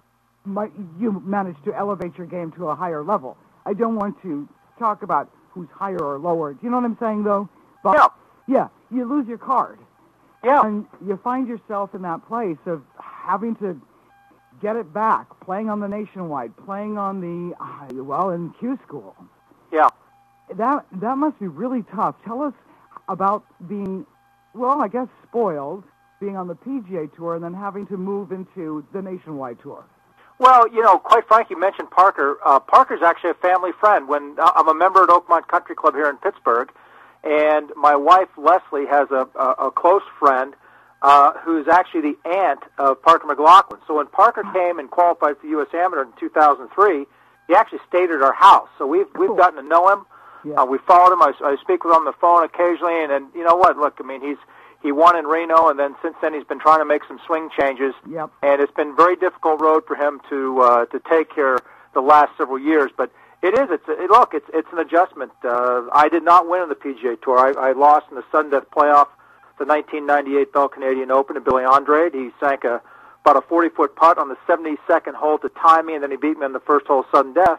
you managed to elevate your game to a higher level. I don't want to talk about who's higher or lower. Do you know what I'm saying, though? But, yeah. Yeah, you lose your card. Yeah. And you find yourself in that place of having to get it back, playing on the Nationwide, playing on the, uh, well, in Q School. Yeah. That that must be really tough. Tell us about being, well, I guess spoiled, being on the P G A Tour and then having to move into the Nationwide Tour. Well, you know, quite frankly, you mentioned Parker. Uh, Parker's actually a family friend. When uh, I'm a member at Oakmont Country Club here in Pittsburgh, and my wife, Leslie, has a, a, a close friend uh, who's actually the aunt of Parker McLaughlin. So when Parker came and qualified for U S Amateur in two thousand three, he actually stayed at our house. So we've cool. we've gotten to know him. Yeah. Uh, we followed him. I, I speak with him on the phone occasionally, and, and you know what? Look, I mean, he's he won in Reno, and then since then he's been trying to make some swing changes. Yep. And it's been a very difficult road for him to uh, to take here the last several years. But it is. It's it, look. It's it's an adjustment. Uh, I did not win on the P G A Tour. I, I lost in the sudden death playoff, the nineteen ninety-eight Bell Canadian Open to Billy Andrade. He sank a about a forty-foot putt on the seventy-second hole to tie me, and then he beat me on the first hole sudden death.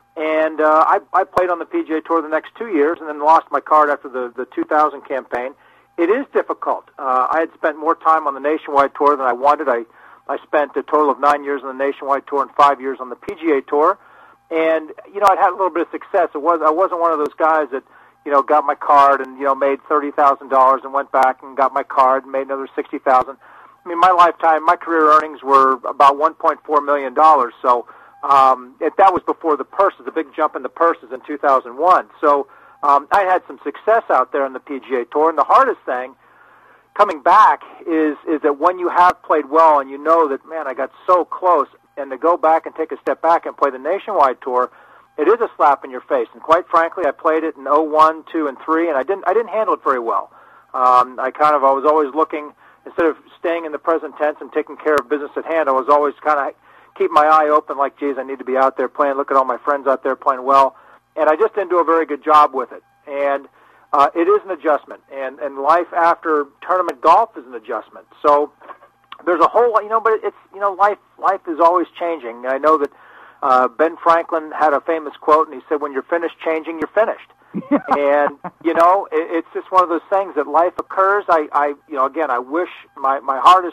And uh, I, I played on the P G A Tour the next two years, and then lost my card after the, the two thousand campaign. It is difficult. Uh, I had spent more time on the Nationwide Tour than I wanted. I, I spent a total of nine years on the Nationwide Tour and five years on the P G A Tour. And, you know, I'd had a little bit of success. It was I wasn't one of those guys that, you know, got my card and, you know, made thirty thousand dollars and went back and got my card and made another sixty thousand dollars. I mean, my lifetime, my career earnings were about one point four million dollars. So um, it, that was before the purses, the big jump in the purses in two thousand one. So um, I had some success out there on the P G A Tour. And the hardest thing coming back is is that when you have played well and you know that, man, I got so close, and to go back and take a step back and play the Nationwide Tour, it is a slap in your face. And quite frankly, I played it in oh one, two, and three, and I didn't I didn't handle it very well. Um, I kind of I was always looking, instead of staying in the present tense and taking care of business at hand, I was always kind of keep my eye open, like, geez, I need to be out there playing. Look at all my friends out there playing well, and I just didn't do a very good job with it. And uh, it is an adjustment, and and life after tournament golf is an adjustment. So there's a whole lot, you know, but it's, you know, life life is always changing. I know that uh, Ben Franklin had a famous quote, and he said, when you're finished changing, you're finished. And, you know, it, it's just one of those things that life occurs. I, I you know, again, I wish my, my hardest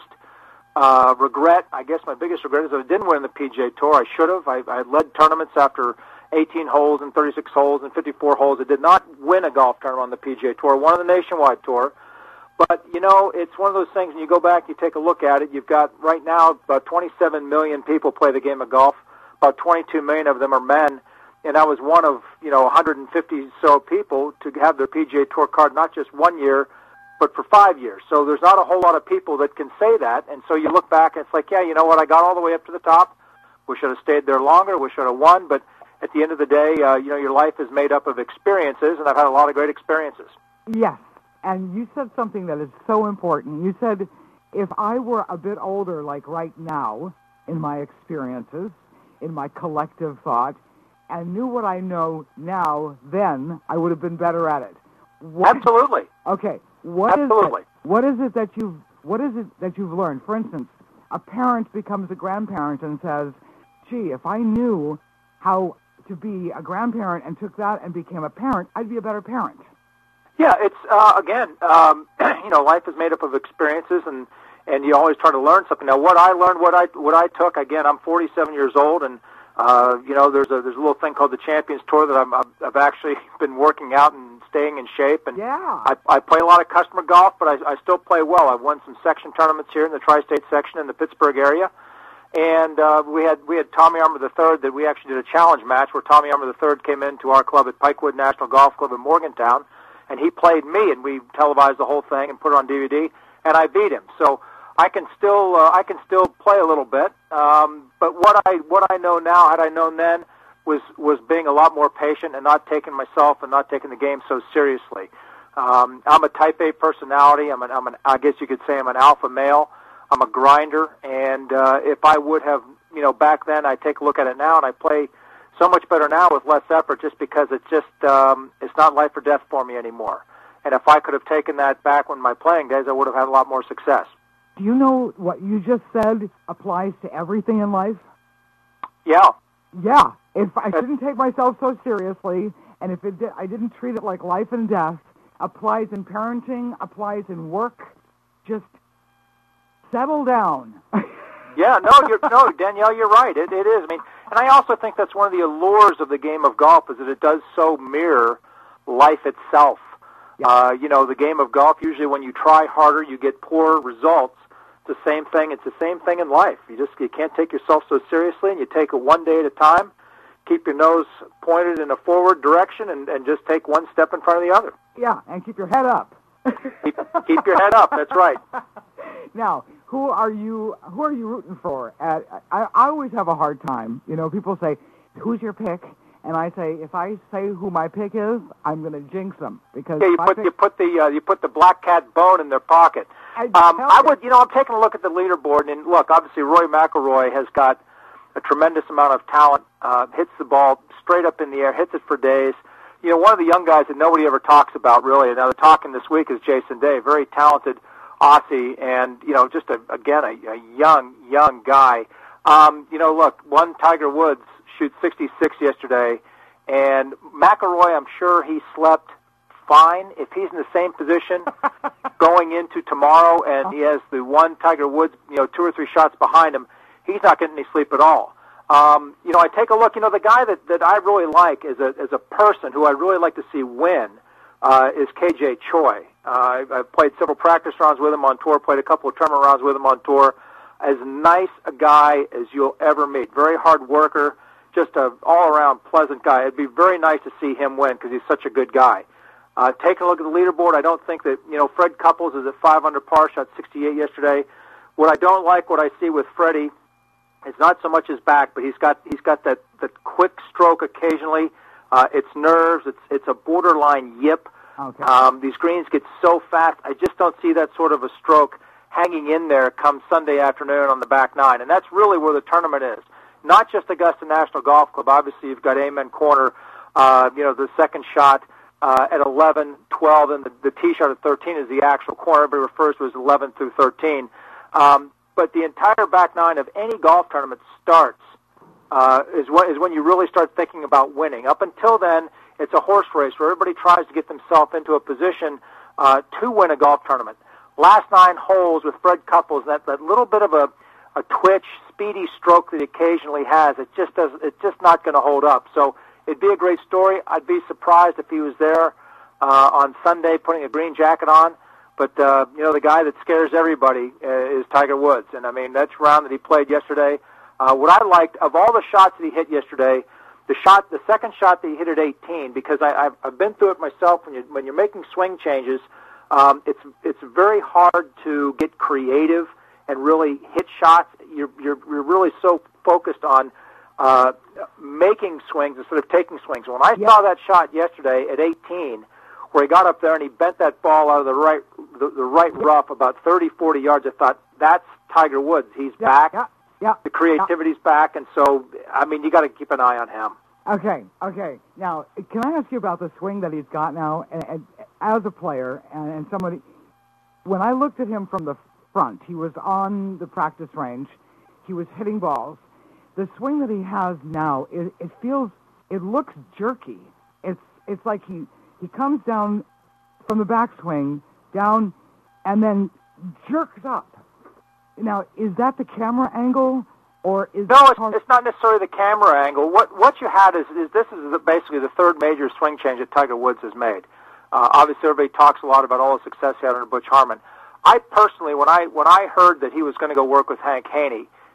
uh, regret, I guess my biggest regret is that I didn't win the P G A Tour. I should have. I, I led tournaments after eighteen holes and thirty-six holes and fifty-four holes. I did not win a golf tournament on the P G A Tour. I won on the Nationwide Tour. But, you know, it's one of those things, when you go back, you take a look at it, you've got, right now, about twenty-seven million people play the game of golf. About twenty-two million of them are men. And I was one of, you know, one hundred fifty so people to have their P G A Tour card not just one year, but for five years. So there's not a whole lot of people that can say that. And so you look back, and it's like, yeah, you know what, I got all the way up to the top. We should have stayed there longer. We should have won. But at the end of the day, uh, you know, your life is made up of experiences, and I've had a lot of great experiences. Yes. And you said something that is so important. You said, if I were a bit older, like right now, in my experiences, in my collective thought, and knew what I know now, then I would have been better at it. What, Absolutely. Okay. What Absolutely. Is it, what is it that you've What is it that you've learned? For instance, a parent becomes a grandparent and says, "Gee, if I knew how to be a grandparent and took that and became a parent, I'd be a better parent." Yeah, it's, uh, again, um, you know, life is made up of experiences, and, and you always try to learn something. Now, what I learned, what I what I took, again, I'm forty-seven years old, and, uh, you know, there's a there's a little thing called the Champions Tour that I'm, I've actually been working out and staying in shape. And yeah. I, I play a lot of customer golf, but I, I still play well. I've won some section tournaments here in the tri-state section in the Pittsburgh area. And uh, we had we had Tommy Armour the third that we actually did a challenge match where Tommy Armour the third came into our club at Pikewood National Golf Club in Morgantown, and he played me, and we televised the whole thing and put it on D V D, and I beat him. So I can still uh, I can still play a little bit, um, but what I what I know now, had I known then, was was being a lot more patient and not taking myself and not taking the game so seriously. Um, I'm a Type A personality. I'm an, I'm an I guess you could say I'm an alpha male. I'm a grinder, and uh, if I would have, you know, back then, I take a look at it now, and I play so much better now with less effort, just because it's just um, it's not life or death for me anymore. And if I could have taken that back when my playing days, I would have had a lot more success. Do you know what you just said applies to everything in life? Yeah. Yeah. If I didn't take myself so seriously, and if it did, I didn't treat it like life and death, applies in parenting, applies in work, just settle down. Yeah, no, you're, no, Danielle, you're right. It, it is. I mean, and I also think that's one of the allures of the game of golf is that it does so mirror life itself. Yeah. Uh, you know, the game of golf, usually when you try harder, you get poorer results. It's the same thing. It's the same thing in life. You just you can't take yourself so seriously, and you take it one day at a time. Keep your nose pointed in a forward direction, and, and just take one step in front of the other. Yeah, and keep your head up. keep, keep your head up. That's right. Now, who are you? Who are you rooting for? At, I, I always have a hard time. You know, people say, "Who's your pick?" And I say, if I say who my pick is, I'm going to jinx them because yeah, you put pick, you put the uh, you put the black cat bone in their pocket. I, um, I would, you know, I'm taking a look at the leaderboard, and look, obviously Rory McIlroy has got a tremendous amount of talent. Uh, hits the ball straight up in the air, hits it for days. You know, one of the young guys that nobody ever talks about, really, and now they're talking this week, is Jason Day, very talented Aussie, and you know, just a, again a, a young young guy. Um, you know, look, one Tiger Woods shoot sixty-six yesterday, and McIlroy, I'm sure he slept fine. If he's in the same position going into tomorrow, and he has the one Tiger Woods, you know, two or three shots behind him, he's not getting any sleep at all. Um, you know, I take a look. You know, the guy that, that I really like as a as a person, who I'd really like to see win, uh, is K J Choi. Uh, I, I've played several practice rounds with him on tour. Played a couple of tournament rounds with him on tour. As nice a guy as you'll ever meet. Very hard worker. Just a all-around pleasant guy. It'd be very nice to see him win because he's such a good guy. Uh, taking a look at the leaderboard, I don't think that, you know, Fred Couples is at five under par, shot sixty-eight yesterday. What I don't like, what I see with Freddie, is not so much his back, but he's got he's got that, that quick stroke occasionally. Uh, it's nerves. It's it's a borderline yip. Okay. Um, these greens get so fast. I just don't see that sort of a stroke hanging in there come Sunday afternoon on the back nine, and that's really where the tournament is. Not just Augusta National Golf Club. Obviously, you've got Amen Corner, uh, you know, the second shot uh, at eleven, twelve, and the, the tee shot at thirteen is the actual corner. Everybody refers to as eleven through thirteen. Um, but the entire back nine of any golf tournament starts uh, is, when, is when you really start thinking about winning. Up until then, it's a horse race where everybody tries to get themselves into a position uh, to win a golf tournament. Last nine holes with Fred Couples, that, that little bit of a, a twitch, speedy stroke that he occasionally has, it just does, it's just not going to hold up. So it'd be a great story. I'd be surprised if he was there uh, on Sunday putting a green jacket on. But, uh, you know, the guy that scares everybody uh, is Tiger Woods. And, I mean, that's round that he played yesterday. Uh, what I liked, of all the shots that he hit yesterday, the shot, the second shot that he hit at eighteen, because I, I've, I've been through it myself. When, you, when you're making swing changes, um, it's it's very hard to get creative and really hit shots. You're you're, you're really so focused on uh, making swings instead of taking swings. When I yeah. saw that shot yesterday at eighteen, where he got up there and he bent that ball out of the right the, the right rough about thirty, forty yards, I thought, that's Tiger Woods. He's yeah, back. Yeah, yeah, the creativity's yeah. back, and so, I mean, you got to keep an eye on him. Okay, okay. Now, can I ask you about the swing that he's got now? And, and as a player and, and somebody, when I looked at him from the front, he was on the practice range. He was hitting balls. The swing that he has now, it, it feels, it looks jerky. It's it's like he, he comes down from the backswing, down, and then jerks up. Now, is that the camera angle? Or is no, it's, it's not necessarily the camera angle. What what you had is, is this is the, basically the third major swing change that Tiger Woods has made. Uh, obviously, everybody talks a lot about all the success he had under Butch Harmon. I personally, when I when I heard that he was going to go work with Hank Haney,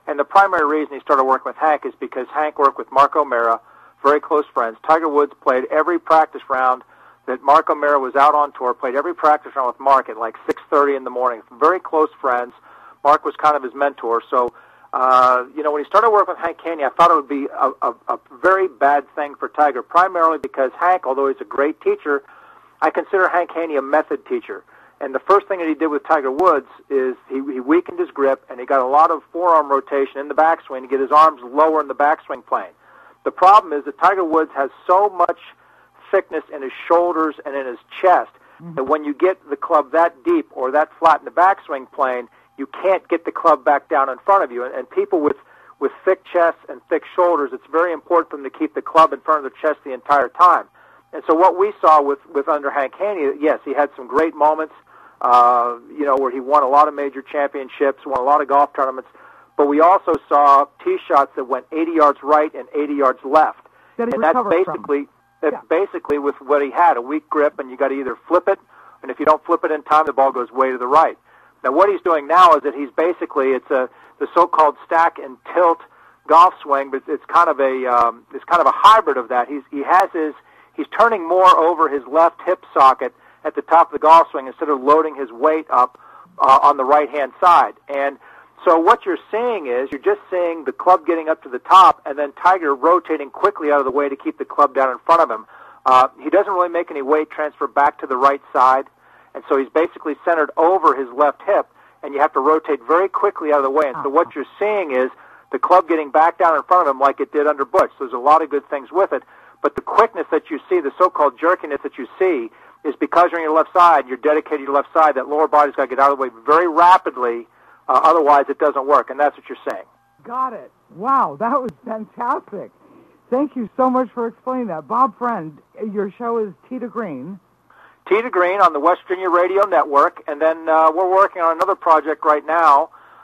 And the primary reason he started working with Hank is because Hank worked with Mark O'Meara, very close friends. Tiger Woods played every practice round that Mark O'Meara was out on tour, played every practice round with Mark at like six thirty in the morning. Very close friends. Mark was kind of his mentor. So, uh, you know, when he started working with Hank Haney, I thought it would be a, a, a very bad thing for Tiger, primarily because Hank, although he's a great teacher, I consider Hank Haney a method teacher. And the first thing that he did with Tiger Woods is he, he weakened his grip, and he got a lot of forearm rotation in the backswing to get his arms lower in the backswing plane. The problem is that Tiger Woods has so much thickness in his shoulders and in his chest mm-hmm. that when you get the club that deep or that flat in the backswing plane, you can't get the club back down in front of you. And, and people with, with thick chests and thick shoulders, it's very important for them to keep the club in front of their chest the entire time. And so what we saw with, with under Hank Haney, yes, he had some great moments, uh, you know, where he won a lot of major championships, won a lot of golf tournaments, but we also saw tee shots that went eighty yards right and eighty yards left. That and that's basically that's yeah. basically with what he had, a weak grip, and you got to either flip it, and if you don't flip it in time, the ball goes way to the right. Now, what he's doing now is that he's basically, it's a the so-called stack and tilt golf swing, but it's kind of a um, it's kind of a hybrid of that. He's he has his he's turning more over his left hip socket at the top of the golf swing instead of loading his weight up uh, on the right-hand side. And so what you're seeing is you're just seeing the club getting up to the top and then Tiger rotating quickly out of the way to keep the club down in front of him. Uh, he doesn't really make any weight transfer back to the right side, and so he's basically centered over his left hip, and you have to rotate very quickly out of the way. And so what you're seeing is the club getting back down in front of him like it did under Butch. So there's a lot of good things with it, but the quickness that you see, the so-called jerkiness that you see, is because you're on your left side, you're dedicated to your left side, that lower body's got to get out of the way very rapidly, uh, otherwise it doesn't work, and that's what you're saying. Got it. Wow, that was fantastic. Thank you so much for explaining that. Bob Friend, your show is Tee to Green. Tee to Green on the West Virginia Radio Network, and then uh, we're working on another project right now,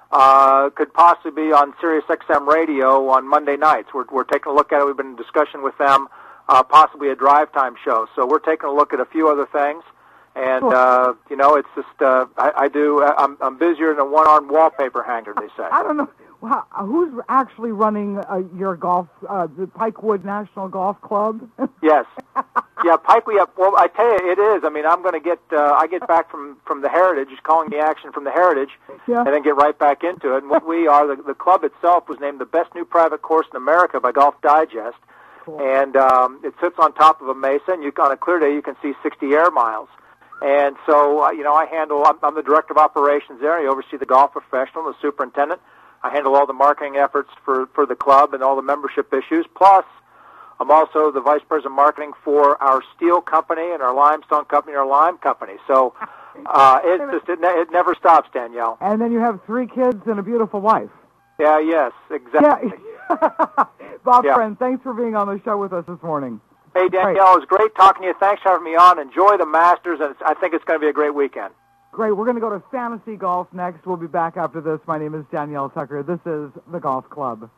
uh, could possibly be on Sirius X M Radio on Monday nights. We're, we're taking a look at it. We've been in discussion with them. Uh, possibly a drive time show. So we're taking a look at a few other things, and cool. uh, you know, it's just uh, I, I do. I'm, I'm busier than a one-armed wallpaper hanger. They say. I don't know. Well, who's actually running uh, your golf, uh, the Pikewood National Golf Club? Yes. Yeah, Pikewood. Yeah, well, I tell you, it is. I mean, I'm going to get. Uh, I get back from from the Heritage, calling the action from the Heritage, yeah. and then get right back into it. And what we are, the, the club itself was named the best new private course in America by Golf Digest. Cool. And um, it sits on top of a mesa, and you, on a clear day you can see sixty air miles. And so, uh, you know, I handle, I'm, I'm the director of operations there. I oversee the golf professional, the superintendent. I handle all the marketing efforts for, for the club and all the membership issues. Plus, I'm also the vice president of marketing for our steel company and our limestone company and our lime company. So uh, it's just, it, ne- it never stops, Danielle. And then you have three kids and a beautiful wife. Yeah, yes, exactly. Yeah. Bob yeah. Friend, thanks for being on the show with us this morning. Hey, Danielle, it was great talking to you. Thanks for having me on. Enjoy the Masters, and it's, I think it's going to be a great weekend. Great. We're going to go to fantasy golf next. We'll be back after this. My name is Danielle Tucker. This is The Golf Club.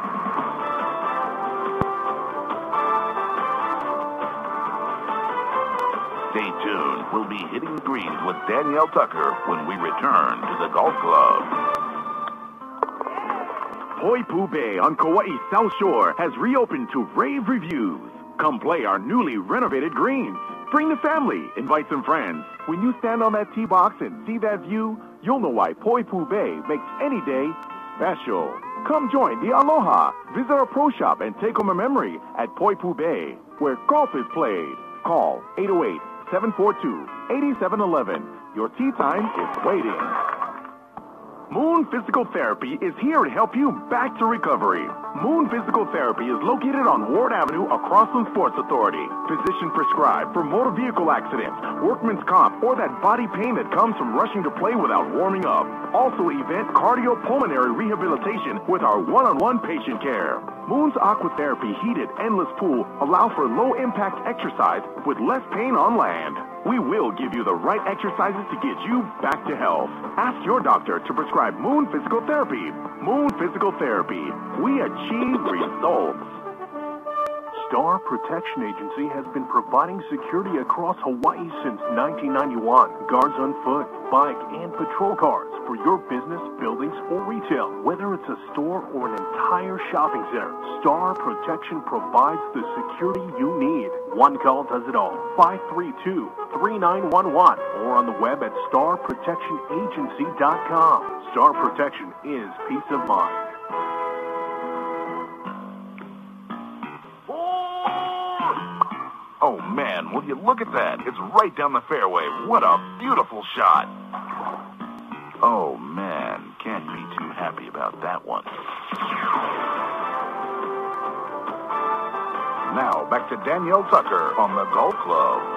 Stay tuned. We'll be hitting the greens with Danielle Tucker when we return to The Golf Club. Poipu Bay on Kauai's South Shore has reopened to rave reviews. Come play our newly renovated greens. Bring the family, invite some friends. When you stand on that tee box and see that view, you'll know why Poipu Bay makes any day special. Come join the Aloha. Visit our pro shop and take home a memory at Poipu Bay, where golf is played. Call eight oh eight, seven four two, eight seven one one. Your tee time is waiting. Moon Physical Therapy is here to help you back to recovery. Moon Physical Therapy is located on Ward Avenue across from Sports Authority. Physician prescribed for motor vehicle accidents, workman's comp, or that body pain that comes from rushing to play without warming up. Also event cardiopulmonary rehabilitation with our one-on-one patient care. Moon's Aquatherapy heated endless pool allow for low-impact exercise with less pain on land. We will give you the right exercises to get you back to health. Ask your doctor to prescribe Moon Physical Therapy. Moon Physical Therapy. We achieve results. Star Protection Agency has been providing security across Hawaii since nineteen ninety-one. Guards on foot, bike, and patrol cars for your business, buildings, or retail. Whether it's a store or an entire shopping center, Star Protection provides the security you need. One call does it all. five three two, three nine one one or on the web at star protection agency dot com. Star Protection is peace of mind. Oh, man, will you look at that? It's right down the fairway. What a beautiful shot. Oh, man, can't be too happy about that one. Now, back to Danielle Tucker on the Golf Club.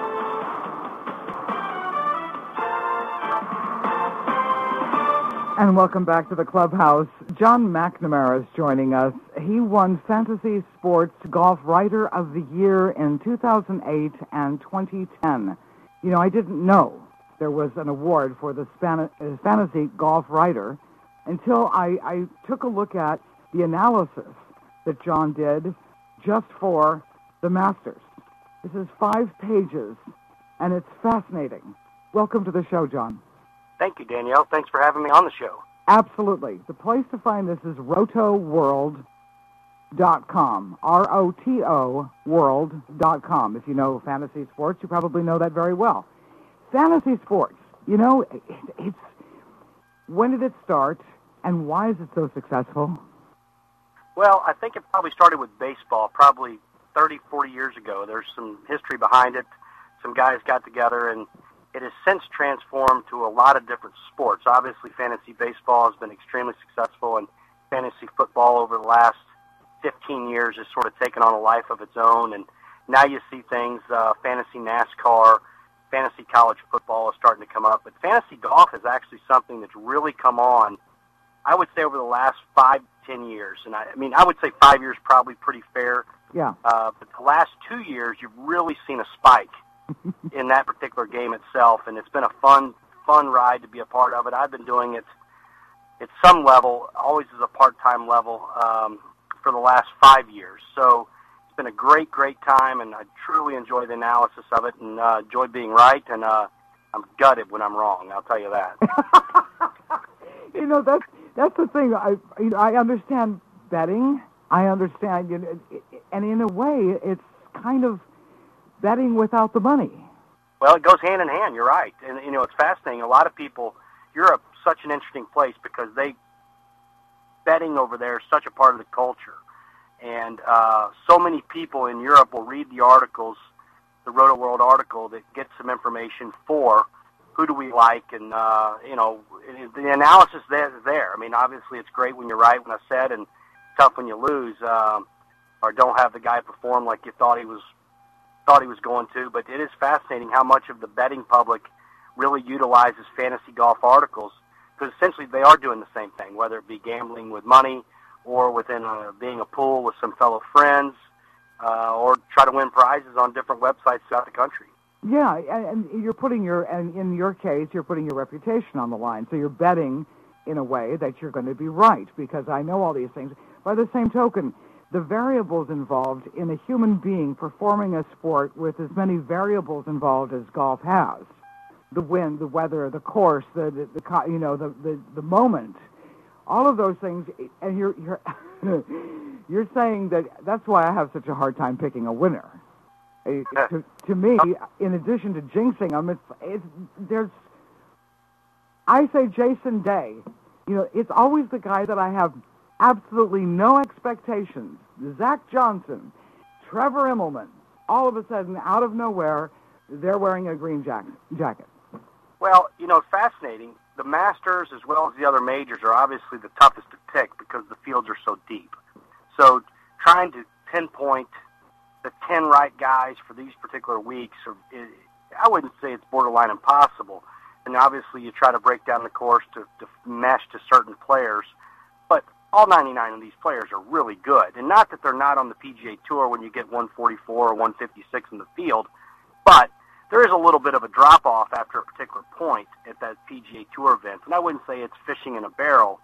And welcome back to the clubhouse. John McNamara is joining us. He won Fantasy Sports Golf Writer of the Year in two thousand eight and twenty ten. You know, I didn't know there was an award for the Span- uh, Fantasy Golf Writer until I, I took a look at the analysis that John did just for the Masters. This is five pages, and it's fascinating. Welcome to the show, John. Thank you, Danielle. Thanks for having me on the show. Absolutely. The place to find this is roto world dot com, R O T O world dot com. If you know fantasy sports, you probably know that very well. Fantasy sports, you know, it, it's, when did it start, and why is it so successful? Well, I think it probably started with baseball, probably thirty, forty years ago. There's some history behind it. Some guys got together, and it has since transformed to a lot of different sports. Obviously, fantasy baseball has been extremely successful, and fantasy football over the last fifteen years has sort of taken on a life of its own. And now you see things, uh, fantasy NASCAR, fantasy college football is starting to come up. But fantasy golf is actually something that's really come on, I would say, over the last five, ten years. And I, I mean, I would say five years probably pretty fair. Yeah. Uh, but the last two years, you've really seen a spike in that particular game itself, and it's been a fun, fun ride to be a part of it. I've been doing it at some level, always as a part-time level, um, for the last five years. So it's been a great, great time, and I truly enjoy the analysis of it, and uh, enjoy being right, and uh, I'm gutted when I'm wrong, I'll tell you that. You know, that's, that's the thing. I, you know, I understand betting. I understand, you know, and in a way, it's kind of betting without the money. Well, it goes hand in hand. You're right, and you know it's fascinating. A lot of people, Europe, such an interesting place because they betting over there is such a part of the culture, and uh, so many people in Europe will read the articles, the Roto World article that gets some information for who do we like, and uh, you know the analysis there is there. I mean, obviously it's great when you're right, when I said, and tough when you lose um, or don't have the guy perform like you thought he was. thought he was going to, but it is fascinating how much of the betting public really utilizes fantasy golf articles, because essentially they are doing the same thing, whether it be gambling with money or within a, being a pool with some fellow friends, uh, or try to win prizes on different websites throughout the country. Yeah, and, and you're putting your, and in your case, you're putting your reputation on the line, so you're betting in a way that you're going to be right, because I know all these things. By the same token, the variables involved in a human being performing a sport with as many variables involved as golf has. The wind, the weather, the course, the, the, the you know, the, the, the moment, all of those things, and you're, you're, you're saying that that's why I have such a hard time picking a winner. To, to me, in addition to jinxing them, it's, it's, there's, I say Jason Day, you know, it's always the guy that I have absolutely no expectations. Zach Johnson, Trevor Immelman, all of a sudden, out of nowhere, they're wearing a green jacket. jacket. Well, you know, fascinating. The Masters, as well as the other majors, are obviously the toughest to pick because the fields are so deep. So trying to pinpoint the ten right guys for these particular weeks, are, I wouldn't say it's borderline impossible. And obviously you try to break down the course to, to mesh to certain players. But all ninety-nine of these players are really good. And not that they're not on the P G A Tour when you get one forty-four or one fifty-six in the field, but there is a little bit of a drop-off after a particular point at that P G A Tour event. And I wouldn't say it's fishing in a barrel,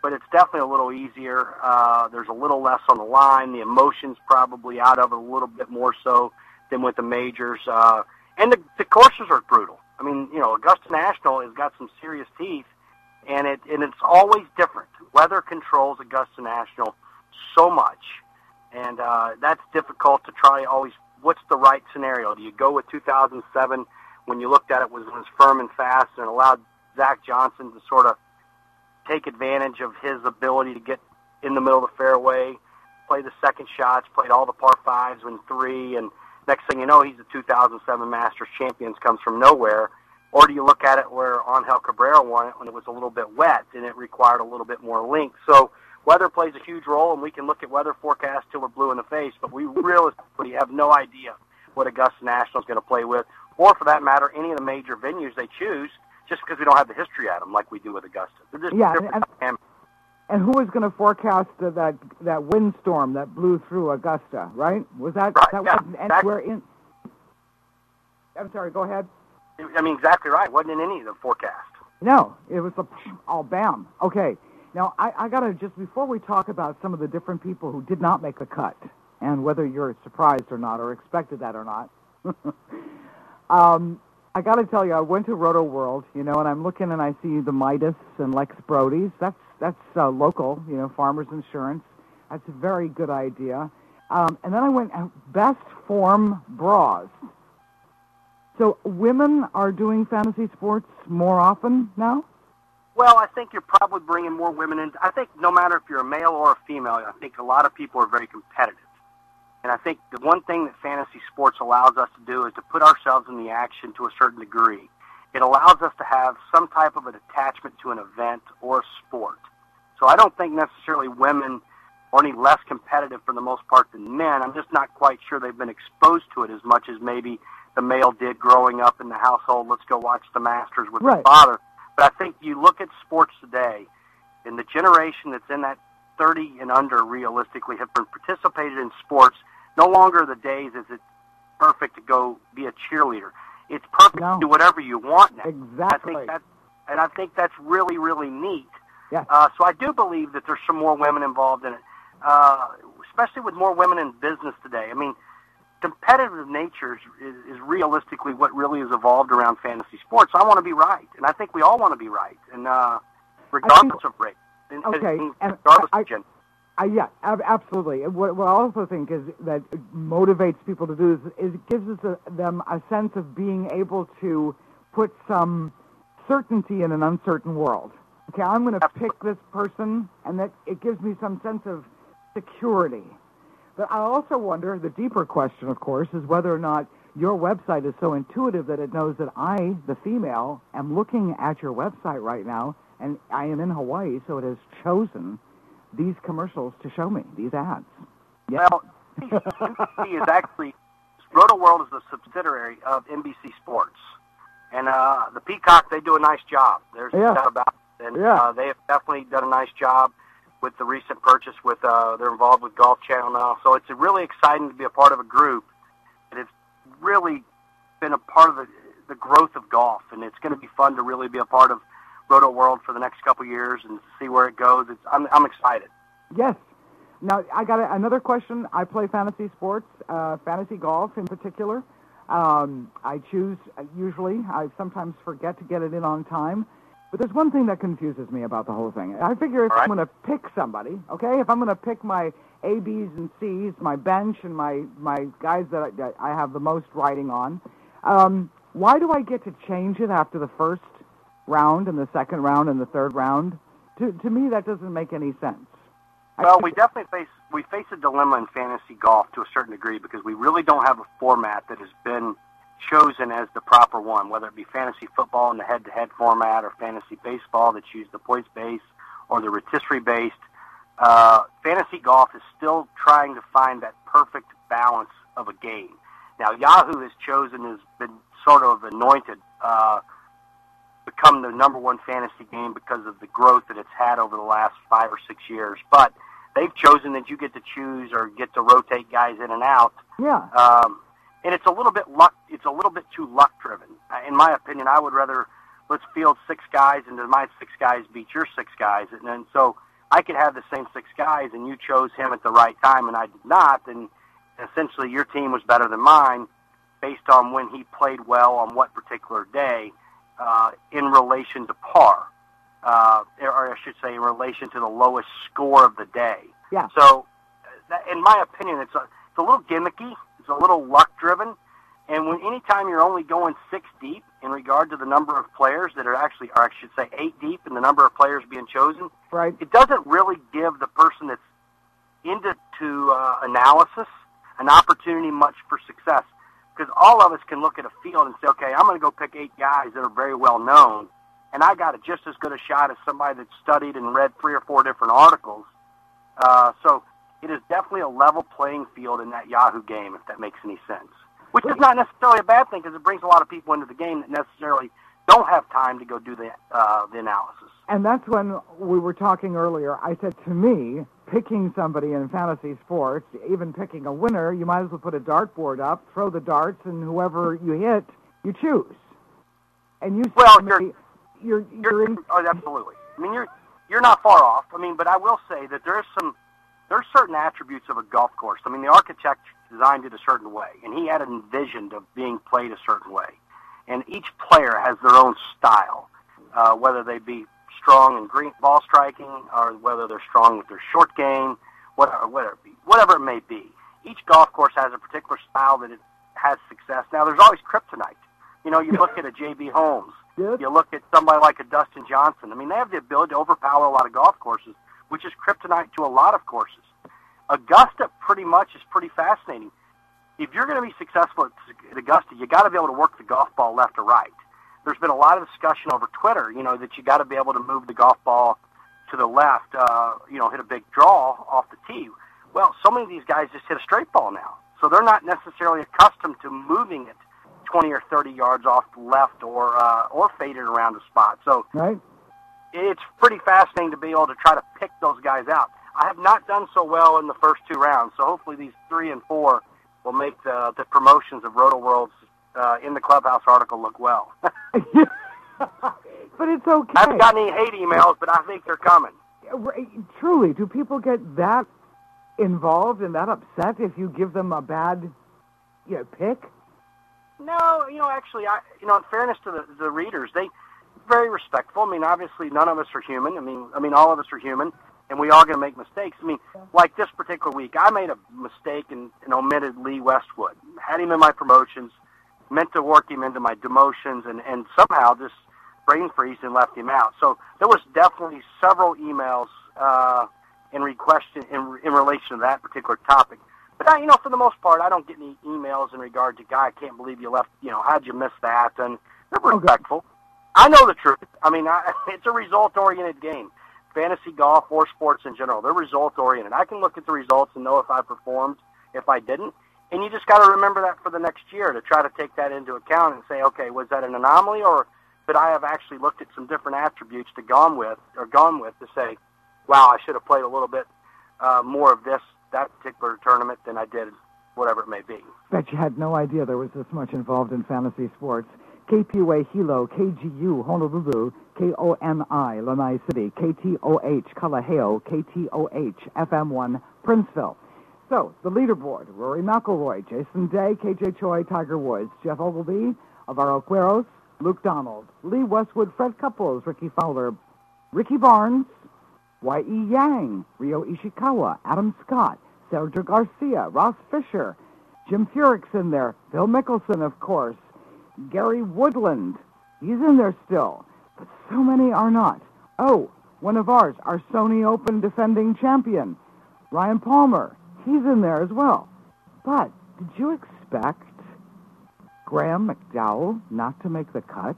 but it's definitely a little easier. Uh, there's a little less on the line. The emotion's probably out of it a little bit more so than with the majors. Uh, and the, the courses are brutal. I mean, you know, Augusta National has got some serious teeth, and it and it's always different. Weather controls Augusta National so much, and uh, that's difficult to try always. What's the right scenario? Do you go with two thousand seven when you looked at it was, was firm and fast and allowed Zach Johnson to sort of take advantage of his ability to get in the middle of the fairway, play the second shots, played all the par fives and three, and next thing you know, he's the two thousand seven Masters champions, comes from nowhere? Or do you look at it where Angel Cabrera won it when it was a little bit wet and it required a little bit more length? So weather plays a huge role, and we can look at weather forecasts till we're blue in the face, but we realistically have no idea what Augusta National is going to play with, or for that matter, any of the major venues they choose, just because we don't have the history at them like we do with Augusta. They're just yeah, different. And, and who was going to forecast uh, that that windstorm that blew through Augusta, right? Was that, right, that yeah, wasn't anywhere in... I'm sorry, go ahead. I mean, exactly right. Wasn't in any of the forecast. No, it was a, all bam. Okay. Now, I, I got to, just before we talk about some of the different people who did not make the cut, and whether you're surprised or not, or expected that or not, um, I got to tell you, I went to Roto World, you know, and I'm looking and I see the Midas and Lex Brody's. That's that's uh, local, you know, Farmers Insurance. That's a very good idea. Um, and then I went, uh, Best Form Bras. So women are doing fantasy sports more often now? Well, I think you're probably bringing more women in. I think no matter if you're a male or a female, I think a lot of people are very competitive. And I think the one thing that fantasy sports allows us to do is to put ourselves in the action to a certain degree. It allows us to have some type of an attachment to an event or a sport. So I don't think necessarily women are any less competitive for the most part than men. I'm just not quite sure they've been exposed to it as much as maybe the male did growing up in the household. Let's go watch the Masters with right. the father. But I think you look at sports today, and the generation that's in that thirty and under realistically have been participated in sports. No longer the days is it perfect to go be a cheerleader. It's perfect no. to do whatever you want now. Exactly. I think that, and I think that's really, really neat. Yeah. Uh, so I do believe that there's some more women involved in it, uh, especially with more women in business today. I mean, competitive nature is, is realistically what really has evolved around fantasy sports. I want to be right, and I think we all want to be right, and uh, regardless think, of race. And, okay, and and regardless I, of gender. I, yeah, ab- absolutely. What, what I also think is that motivates people to do is, is it gives us a, them a sense of being able to put some certainty in an uncertain world. Okay, I'm going to pick this person, and that it gives me some sense of security. But I also wonder, the deeper question, of course, is whether or not your website is so intuitive that it knows that I, the female, am looking at your website right now, and I am in Hawaii, so it has chosen these commercials to show me, these ads. Yeah. Well, N B C is actually, Roto World is a subsidiary of N B C Sports. And uh, the Peacock, they do a nice job. There's no yeah. doubt about it. And yeah. uh, they have definitely done a nice job with the recent purchase. With uh, they're involved with Golf Channel now. So it's really exciting to be a part of a group that has really been a part of the, the growth of golf. And it's going to be fun to really be a part of Roto World for the next couple of years and see where it goes. It's, I'm, I'm excited. Yes. Now, I got a, another question. I play fantasy sports, uh, fantasy golf in particular. Um, I choose, uh, usually, I sometimes forget to get it in on time. But there's one thing that confuses me about the whole thing. I figure if right. I'm going to pick somebody, okay, if I'm going to pick my A, B's, and C's, my bench, and my, my guys that I, that I have the most riding on, um, why do I get to change it after the first round and the second round and the third round? To to me, that doesn't make any sense. Well, we definitely face we face a dilemma in fantasy golf to a certain degree because we really don't have a format that has been chosen as the proper one, whether it be fantasy football in the head-to-head format or fantasy baseball that's used the points-based or the rotisserie-based. Uh, fantasy golf is still trying to find that perfect balance of a game. Now, Yahoo has chosen, has been sort of anointed, uh, become the number one fantasy game because of the growth that it's had over the last five or six years. But they've chosen that you get to choose or get to rotate guys in and out. Yeah. Um, and it's a little bit luck. It's a little bit too luck driven. In my opinion, I would rather let's field six guys and my six guys beat your six guys, and then so I could have the same six guys, and you chose him at the right time, and I did not, and essentially your team was better than mine based on when he played well on what particular day uh, in relation to par, uh, or I should say in relation to the lowest score of the day. Yeah. So, that, in my opinion, it's a, it's a little gimmicky. It's a little luck-driven. And when anytime you're only going six deep in regard to the number of players that are actually, or I should say eight deep in the number of players being chosen, right, it doesn't really give the person that's into to, uh, analysis an opportunity much for success. Because all of us can look at a field and say, okay, I'm going to go pick eight guys that are very well known, and I got a, just as good a shot as somebody that studied and read three or four different articles. Uh, so it is definitely a level playing field in that Yahoo game, if that makes any sense. Which is not necessarily a bad thing, because it brings a lot of people into the game that necessarily don't have time to go do the uh, the analysis. And that's when we were talking earlier. I said, to me, picking somebody in fantasy sports, even picking a winner, you might as well put a dartboard up, throw the darts, and whoever you hit, you choose. And you well, say, you're, you're, you're, you're in... oh, absolutely. I mean, you're you're not far off. I mean, but I will say that there is some there's certain attributes of a golf course. I mean, the architect designed it a certain way, and he had envisioned of being played a certain way. And each player has their own style, uh, whether they be strong in green ball striking or whether they're strong with their short game, whatever, whatever, it be, whatever it may be. Each golf course has a particular style that it has success. Now, there's always kryptonite. You know, you look at a J B. Holmes. Yes. You look at somebody like a Dustin Johnson. I mean, they have the ability to overpower a lot of golf courses, which is kryptonite to a lot of courses. Augusta pretty much is pretty fascinating. If you're going to be successful at Augusta, you got to be able to work the golf ball left or right. There's been a lot of discussion over Twitter, you know, that you got to be able to move the golf ball to the left, uh, you know, hit a big draw off the tee. Well, so many of these guys just hit a straight ball now, so they're not necessarily accustomed to moving it twenty or thirty yards off the left or uh, or faded around the spot. So right. It's pretty fascinating to be able to try to pick those guys out. I have not done so well in the first two rounds, so hopefully these three and four will make the, the promotions of Roto Worlds uh, in the Clubhouse article look well. But it's okay. I haven't got any hate emails, but I think they're coming. Truly, do people get that involved and that upset if you give them a bad you know, pick? No, you know, actually, I, you know, in fairness to the, the readers, they very respectful. I mean, obviously, none of us are human. I mean, I mean, all of us are human, and we are going to make mistakes. I mean, like this particular week, I made a mistake and, and omitted Lee Westwood. Had him in my promotions, meant to work him into my demotions, and, and somehow just brain freeze and left him out. So there was definitely several emails uh, in request in, in relation to that particular topic. But, I, you know, for the most part, I don't get any emails in regard to, guy, I can't believe you left, you know, how'd you miss that? And they're respectful. Okay. I know the truth. I mean, I, it's a result-oriented game. Fantasy golf or sports in general, they're result-oriented. I can look at the results and know if I performed, if I didn't. And you just got to remember that for the next year to try to take that into account and say, okay, was that an anomaly, or could I have actually looked at some different attributes to gone with, or gone with to say, wow, I should have played a little bit uh, more of this, that particular tournament than I did, whatever it may be. Bet you had no idea there was this much involved in fantasy sports. K P U A Hilo, K G U Honolulu, K O N I Lanai City, K T O H Kalaheo, K T O H F M one Princeville. So, the leaderboard, Rory McIlroy, Jason Day, K J Choi, Tiger Woods, Jeff Ogilvy, Alvaro Quiros, Luke Donald, Lee Westwood, Fred Couples, Ricky Fowler, Ricky Barnes, Y E Yang, Ryo Ishikawa, Adam Scott, Sergio Garcia, Ross Fisher, Jim Furyk's in there, Phil Mickelson, of course, Gary Woodland, he's in there still, but so many are not. Oh, one of ours, our Sony Open defending champion, Ryan Palmer, he's in there as well. But did you expect Graham McDowell not to make the cut?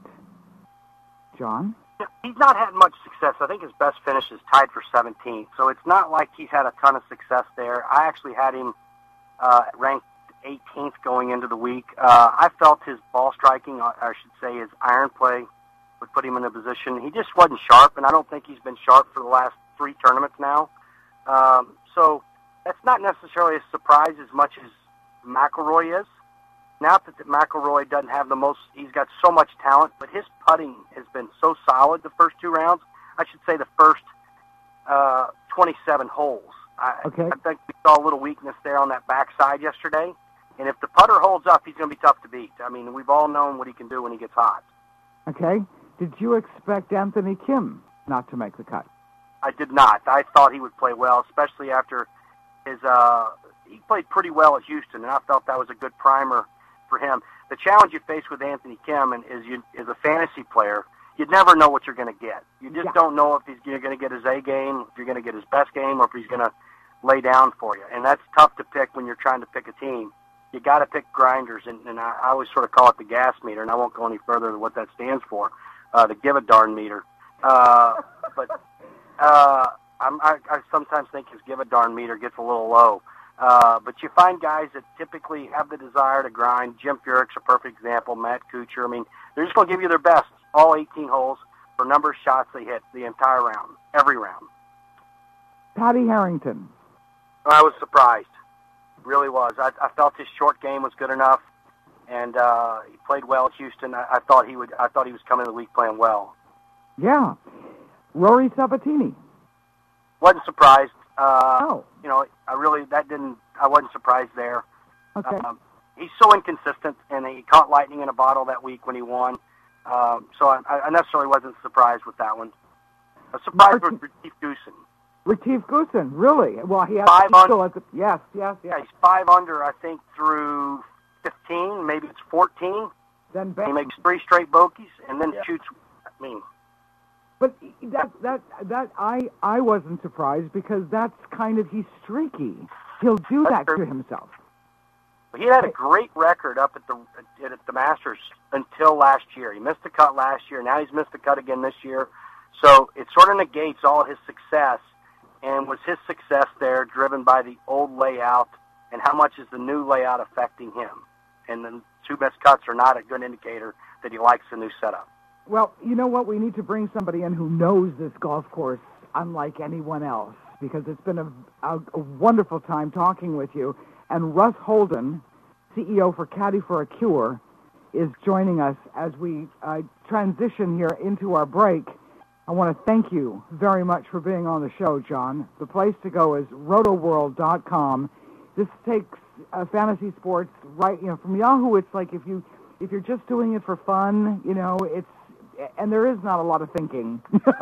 John? He's not had much success. I think his best finish is tied for seventeenth, so it's not like he's had a ton of success there. I actually had him uh, ranked eighteenth going into the week. Uh, I felt his ball striking, or I should say his iron play, would put him in a position. He just wasn't sharp, and I don't think he's been sharp for the last three tournaments now. Um, so that's not necessarily a surprise as much as McIlroy is. Not that, that McIlroy doesn't have the most, he's got so much talent, but his putting has been so solid the first two rounds. I should say the first uh, twenty-seven holes. I, okay. I think we saw a little weakness there on that backside yesterday. And if the putter holds up, he's going to be tough to beat. I mean, we've all known what he can do when he gets hot. Okay. Did you expect Anthony Kim not to make the cut? I did not. I thought he would play well, especially after his, uh, he played pretty well at Houston, and I felt that was a good primer for him. The challenge you face with Anthony Kim and is you, as a fantasy player, you never know what you're going to get. You just yeah. don't know if he's going to get his A game, if you're going to get his best game, or if he's going to lay down for you. And that's tough to pick when you're trying to pick a team. You got to pick grinders, and, and I, I always sort of call it the gas meter, and I won't go any further than what that stands for, uh, the give a darn meter. Uh, but uh, I'm, I, I sometimes think his give a darn meter gets a little low. Uh, but you find guys that typically have the desire to grind. Jim Furyk's a perfect example. Matt Kuchar. I mean, they're just going to give you their best, all eighteen holes, for number of shots they hit the entire round, every round. Patty Harrington. I was surprised. Really was. I, I felt his short game was good enough, and uh, he played well at Houston. I, I thought he would. I thought he was coming to the week playing well. Yeah, Rory Sabatini. Wasn't surprised. Uh, oh, you know, I really that didn't. I wasn't surprised there. Okay. Um, he's so inconsistent, and he caught lightning in a bottle that week when he won. Um, so I, I necessarily wasn't surprised with that one. A surprise Martin- with Retief Goosen. Retief Goosen, really? Well, he has Five he's still un- at the, yes, yes, yes. Yeah, he's five under, I think, through fifteen, maybe it's fourteen. Then bam. He makes three straight bogeys and then Yeah. shoots. I mean, But that that that I I wasn't surprised because that's kind of he's streaky. He'll do That's that true. to himself. he had a great record up at the at the Masters until last year. He missed the cut last year. Now he's missed the cut again this year. So it sort of negates all his success. And was his success there driven by the old layout, and how much is the new layout affecting him? And the two best cuts are not a good indicator that he likes the new setup. Well, you know what? We need to bring somebody in who knows this golf course unlike anyone else, because it's been a, a, a wonderful time talking with you. And Russ Holden, C E O for Caddy for a Cure, is joining us as we uh, transition here into our break. I want to thank you very much for being on the show, John. The place to go is roto world dot com. This takes uh, fantasy sports right, you know, from Yahoo. It's like if you if you're just doing it for fun, you know, it's and there is not a lot of thinking.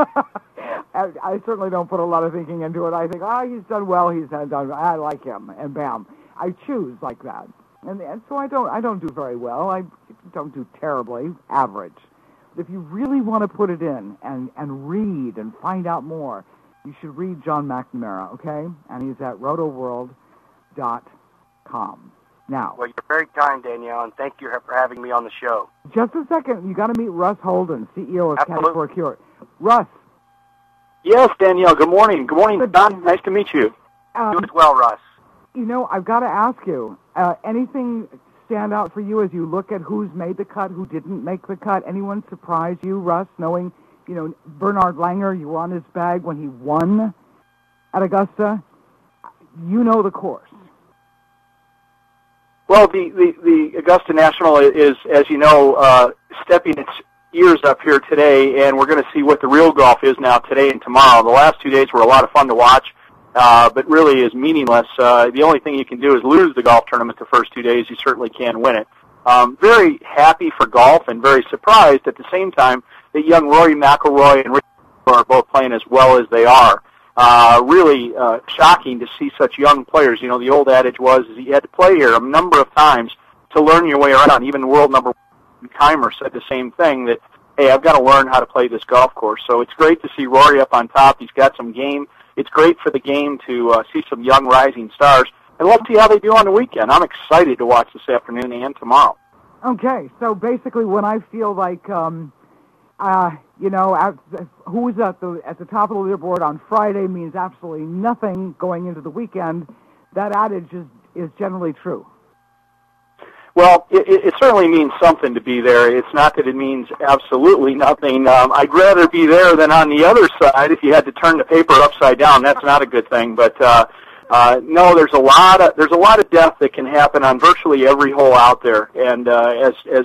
I, I certainly don't put a lot of thinking into it. I think, oh, he's done well. He's done. I like him, and bam, I choose like that. And, and so I don't I don't do very well. I don't do terribly, average. If you really want to put it in and, and read and find out more, you should read John McNamara, okay? And he's at roto world dot com. Now, well, you're very kind, Danielle, and thank you for having me on the show. Just a second. You got to meet Russ Holden, C E O of Caddy Absolutely. for a Cure. Russ. Yes, Danielle. Good morning. Good morning, Don. Nice to meet you. Um, you as well, Russ. You know, I've got to ask you, uh, anything stand out for you as you look at who's made the cut, who didn't make the cut? Anyone surprise you, Russ, knowing, you know, Bernard Langer, you were on his bag when he won at Augusta? You know the course. Well, the, the, the Augusta National is, as you know, uh, stepping its ears up here today, and we're going to see what the real golf is now today and tomorrow. The last two days were a lot of fun to watch, uh, but really is meaningless. Uh, the only thing you can do is lose the golf tournament the first two days. You certainly can win it. Um, very happy for golf and very surprised at the same time that young Rory McIlroy and Ricky are both playing as well as they are. Uh, really uh, shocking to see such young players. You know, the old adage was is you had to play here a number of times to learn your way around. Even world number one Keimer said the same thing, that, hey, I've got to learn how to play this golf course. So it's great to see Rory up on top. He's got some game. It's great for the game to uh, see some young rising stars. And let's see how they do on the weekend. I'm excited to watch this afternoon and tomorrow. Okay, so basically when I feel like, um, uh, you know, at, who's at the at the top of the leaderboard on Friday means absolutely nothing going into the weekend, that adage is, is generally true. Well, it, it certainly means something to be there. It's not that it means absolutely nothing. Um, I'd rather be there than on the other side. If you had to turn the paper upside down, that's not a good thing. But uh, uh, no, there's a lot of there's a lot of death that can happen on virtually every hole out there. And uh, as as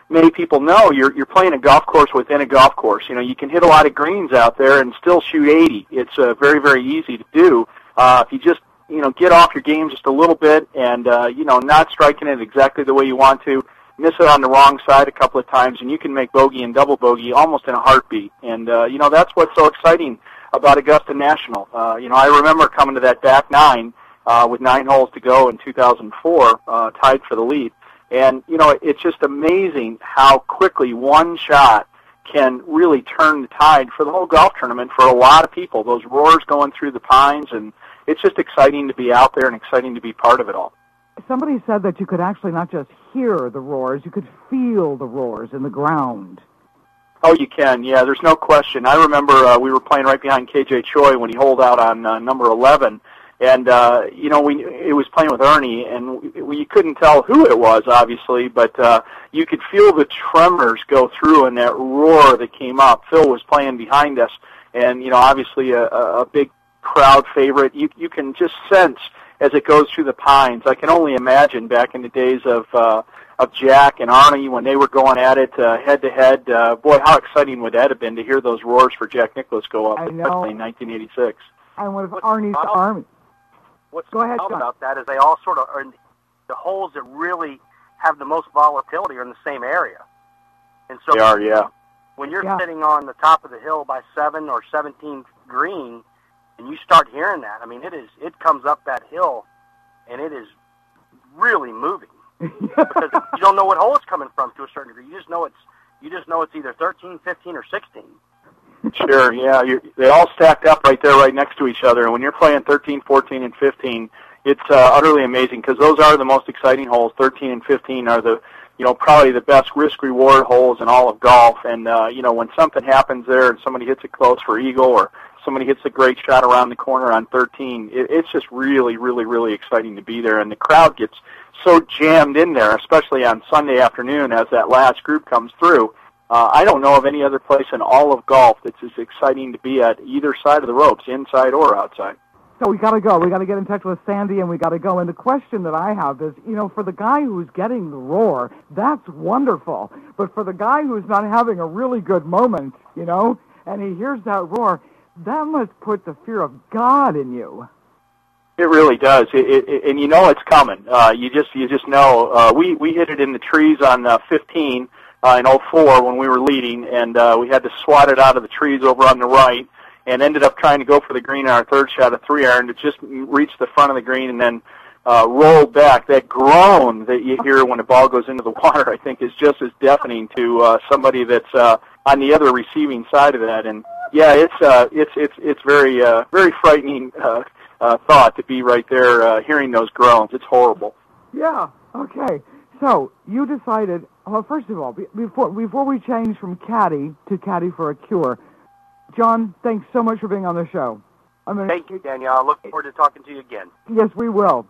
many people know, you're you're playing a golf course within a golf course. You know, you can hit a lot of greens out there and still shoot eighty. It's uh, very, very easy to do. Uh, if you just, you know, get off your game just a little bit and, uh, you know, not striking it exactly the way you want to, miss it on the wrong side a couple of times, and you can make bogey and double bogey almost in a heartbeat. And, uh, you know, that's what's so exciting about Augusta National. Uh, you know, I remember coming to that back nine uh, with nine holes to go in two thousand four, uh, tied for the lead. And, you know, it's just amazing how quickly one shot can really turn the tide for the whole golf tournament for a lot of people. Those roars going through the pines, and it's just exciting to be out there and exciting to be part of it all. Somebody said that you could actually not just hear the roars, you could feel the roars in the ground. Oh, you can, yeah, there's no question. I remember uh, we were playing right behind K J Choi when he holed out on uh, number eleven, and, uh, you know, we it was playing with Ernie, and we, we couldn't tell who it was, obviously, but uh, you could feel the tremors go through and that roar that came up. Phil was playing behind us, and, you know, obviously a, a big crowd favorite. You, you can just sense as it goes through the pines. I can only imagine back in the days of uh, of Jack and Arnie when they were going at it uh, head-to-head. Uh, boy, how exciting would that have been to hear those roars for Jack Nicklaus go up, especially in nineteen eighty-six. And with Arnie's Army. What's Go ahead, wild John. about that is they all sort of are in the holes that really have the most volatility are in the same area. And so They are, yeah. when you're Yeah. sitting on the top of the hill by seven or seventeen green, and you start hearing that, I mean, it is it comes up that hill, and it is really moving because you don't know what hole it's coming from to a certain degree. You just know it's you just know it's either thirteen, fifteen, or sixteen. Sure, yeah. You're, they all stacked up right there, right next to each other. And when you're playing thirteen, fourteen, and fifteen, it's uh, utterly amazing because those are the most exciting holes. thirteen and fifteen are the, you know, probably the best risk-reward holes in all of golf. And, uh, you know, when something happens there and somebody hits it close for eagle or somebody hits a great shot around the corner on thirteen, it, it's just really, really, really exciting to be there. And the crowd gets so jammed in there, especially on Sunday afternoon as that last group comes through. Uh, I don't know of any other place in all of golf that's as exciting to be at either side of the ropes, inside or outside. So we got to go. We got to get in touch with Sandy, and we got to go. And the question that I have is, you know, for the guy who's getting the roar, that's wonderful. But for the guy who's not having a really good moment, you know, and he hears that roar, that must put the fear of God in you. It really does, it, it, and you know it's coming. Uh, you just you just know. Uh, we we hit it in the trees on uh, fifteen. Uh, in oh four when we were leading, and uh, we had to swat it out of the trees over on the right, and ended up trying to go for the green on our third shot, a three-iron, to just reach the front of the green and then uh, roll back. That groan that you hear when a ball goes into the water, I think, is just as deafening to uh, somebody that's uh, on the other receiving side of that. And yeah, it's uh, it's it's it's very uh, very frightening uh, uh, thought to be right there uh, hearing those groans. It's horrible. Yeah. Okay. So you decided. Well, first of all, before before we change from caddy to caddy for a cure, John, thanks so much for being on the show. I'm gonna, Thank you, Danielle. I look forward to talking to you again. Yes, we will.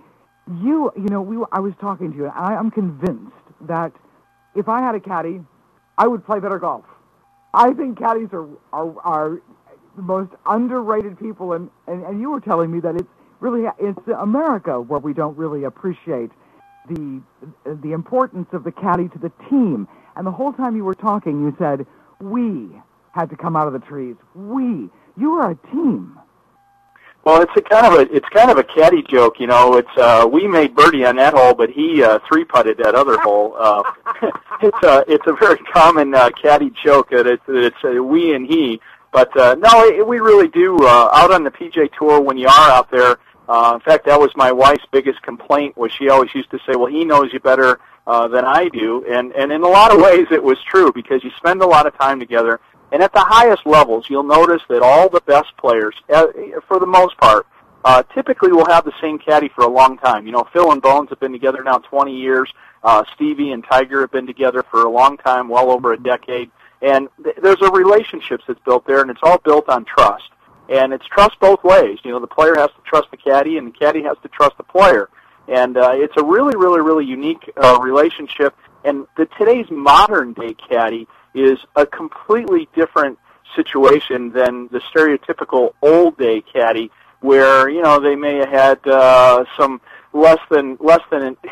You, you know, we I was talking to you, and I am convinced that if I had a caddy, I would play better golf. I think caddies are are, are the most underrated people, and, and, and you were telling me that it's really it's America where we don't really appreciate the the importance of the caddy to the team. And the whole time you were talking, you said, we had to come out of the trees. We. You were a team. Well, it's a kind of a it's kind of a caddy joke, you know. It's uh, we made birdie on that hole, but he uh, three putted that other hole. Uh, it's a it's a very common uh, caddy joke that it's it's uh, we and he. But uh, no, it, we really do uh, out on the P G A Tour when you are out there. Uh, in fact, that was my wife's biggest complaint, was she always used to say, well, he knows you better uh, than I do. And, and in a lot of ways it was true because you spend a lot of time together. And at the highest levels, you'll notice that all the best players, uh, for the most part, uh, typically will have the same caddy for a long time. You know, Phil and Bones have been together now twenty years. Uh, Stevie and Tiger have been together for a long time, well over a decade. And th- there's a relationship that's built there, and it's all built on trust. And it's trust both ways. You know, the player has to trust the caddy, and the caddy has to trust the player. And uh, it's a really, really, really unique uh, relationship. And the today's modern-day caddy is a completely different situation than the stereotypical old-day caddy, where, you know, they may have had uh, some less than less than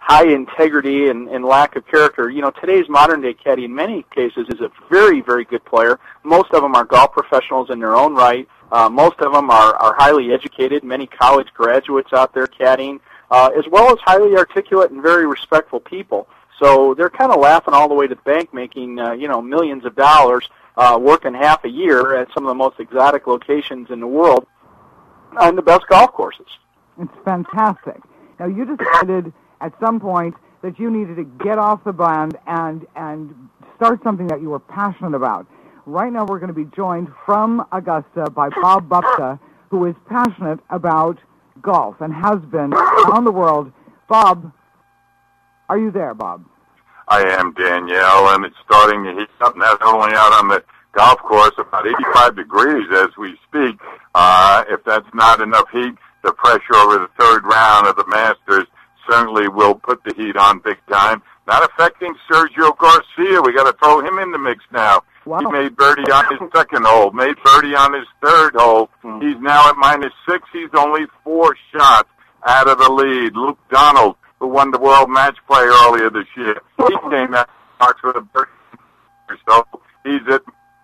high integrity and, and lack of character. You know, today's modern-day caddy in many cases is a very, very good player. Most of them are golf professionals in their own right. Uh, most of them are, are highly educated, many college graduates out there caddying, uh, as well as highly articulate and very respectful people. So they're kind of laughing all the way to the bank, making, uh, you know, millions of dollars, uh, working half a year at some of the most exotic locations in the world on the best golf courses. It's fantastic. Now, you decided at some point that you needed to get off the band and and start something that you were passionate about. Right now we're going to be joined from Augusta by Bob Bupta, who is passionate about golf and has been around the world. Bob, are you there, Bob? I am, Danielle, and it's starting to heat up not only out on the golf course, about eighty-five degrees as we speak. Uh, if that's not enough heat, the pressure over the third round of the Masters certainly will put the heat on big time. Not affecting Sergio Garcia. We got to throw him in the mix now. Wow. He made birdie on his second hole, made birdie on his third hole. Hmm. He's now at minus six. He's only four shots out of the lead. Luke Donald, who won the World Match Play earlier this year, he came out box with a birdie. So he's at...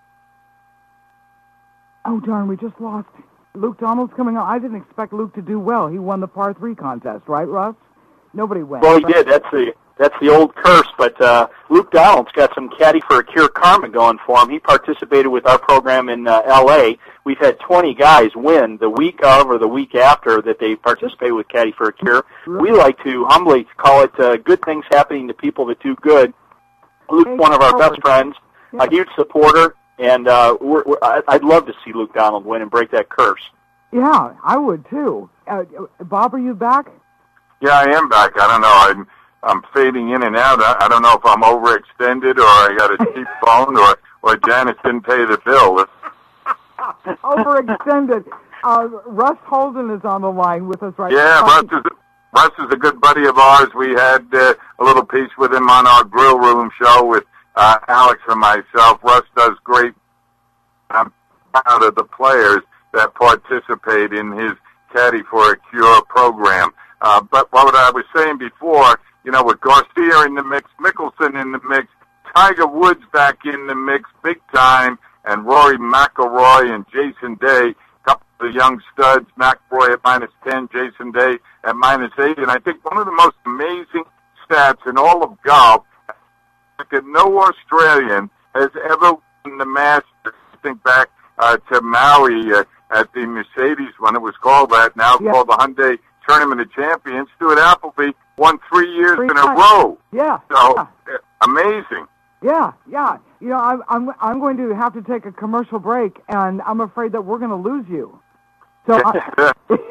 Oh, darn, we just lost. Luke Donald's coming out. I didn't expect Luke to do well. He won the par three contest, right, Russ? Nobody wins. Well, he right? did. That's the that's the old curse. But uh, Luke Donald's got some caddy for a cure karma going for him. He participated with our program in uh, L A. We've had twenty guys win the week of or the week after that they participate with Caddy for a Cure. We like to humbly call it uh, good things happening to people that do good. Luke's one of our best friends, a huge supporter, and uh, we're, we're, I'd love to see Luke Donald win and break that curse. Yeah, I would too. Uh, Bob, are you back? Yeah, I am back. I don't know. I'm I'm fading in and out. I, I don't know if I'm overextended or I got a cheap phone or or Janice didn't pay the bill. Overextended. Uh, Russ Holden is on the line with us right yeah, now. Yeah, Russ is Russ is a good buddy of ours. We had uh, a little piece with him on our Grill Room show with uh, Alex and myself. Russ does great. I'm proud of the players that participate in his Caddy for a Cure program. Uh, but what I was saying before, you know, with Garcia in the mix, Mickelson in the mix, Tiger Woods back in the mix big time, and Rory McIlroy and Jason Day, a couple of the young studs, McIlroy at minus ten, Jason Day at minus eight. And I think one of the most amazing stats in all of golf, that no Australian has ever won the Masters. I think back uh, to Maui uh, at the Mercedes when it was called that, now yeah. called the Hyundai Tournament of Champions. Stuart Appleby won three years three in times. a row. Yeah. So, yeah. amazing. Yeah, yeah. You know, I'm I'm I'm going to have to take a commercial break, and I'm afraid that we're going to lose you. So, I,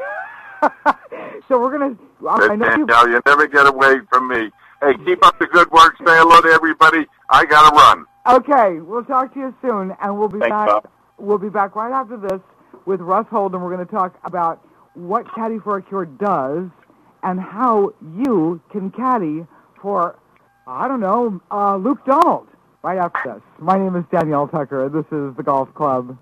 so we're going to. I know you. You never get away from me. Hey, keep up the good work. Say hello to everybody. I got to run. Okay, we'll talk to you soon, and we'll be Thanks, back. Bob. We'll be back right after this with Russ Holden. We're going to talk about what Caddy for a Cure does and how you can caddy for, I don't know, uh, Luke Donald. Right after this. My name is Danielle Tucker. This is the Golf Club.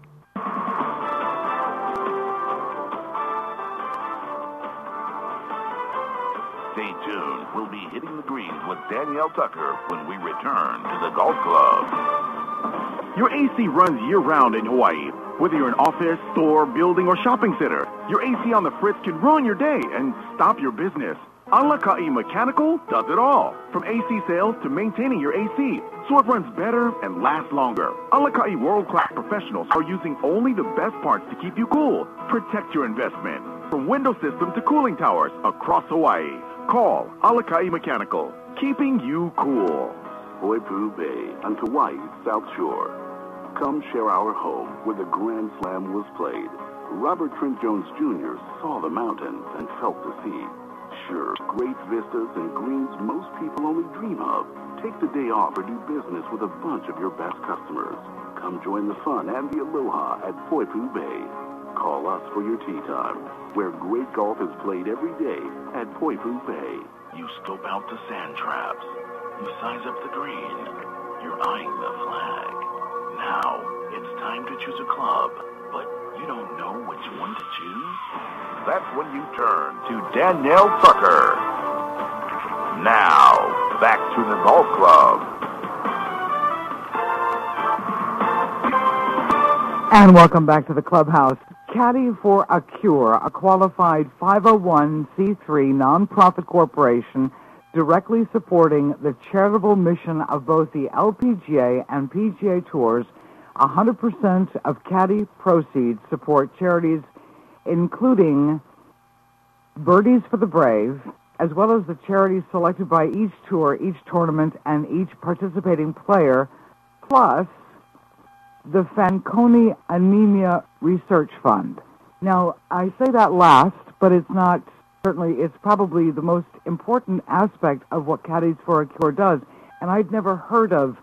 Stay tuned. We'll be hitting the greens with Danielle Tucker when we return to the Golf Club. Your A C runs year-round in Hawaii. Whether you're an office, store, building, or shopping center, your A C on the fritz can ruin your day and stop your business. Alakai Mechanical does it all. From A C sales to maintaining your A C, so it runs better and lasts longer. Alakai world-class professionals are using only the best parts to keep you cool. Protect your investment. From window system to cooling towers across Hawaii. Call Alakai Mechanical, keeping you cool. Poipu Bay on Kauai's South Shore. Come share our home where the Grand Slam was played. Robert Trent Jones Junior saw the mountains and felt the sea. Sure, great vistas and greens most people only dream of. Take the day off or do business with a bunch of your best customers. Come join the fun and the aloha at Poipu Bay. Call us for your tea time, where great golf is played every day at Poipu Bay. You scope out the sand traps. You size up the green. You're eyeing the flag. Now, it's time to choose a club, but you don't know which one to choose? That's when you turn to Danielle Tucker. Now, back to the golf club. And welcome back to the clubhouse. Caddy for a Cure, a qualified five oh one c three nonprofit corporation directly supporting the charitable mission of both the L P G A and P G A Tours. one hundred percent of Caddy proceeds support charities including Birdies for the Brave, as well as the charities selected by each tour, each tournament, and each participating player, plus the Fanconi Anemia Research Fund. Now, I say that last, but it's not, certainly, it's probably the most important aspect of what Caddies for a Cure does, and I'd never heard of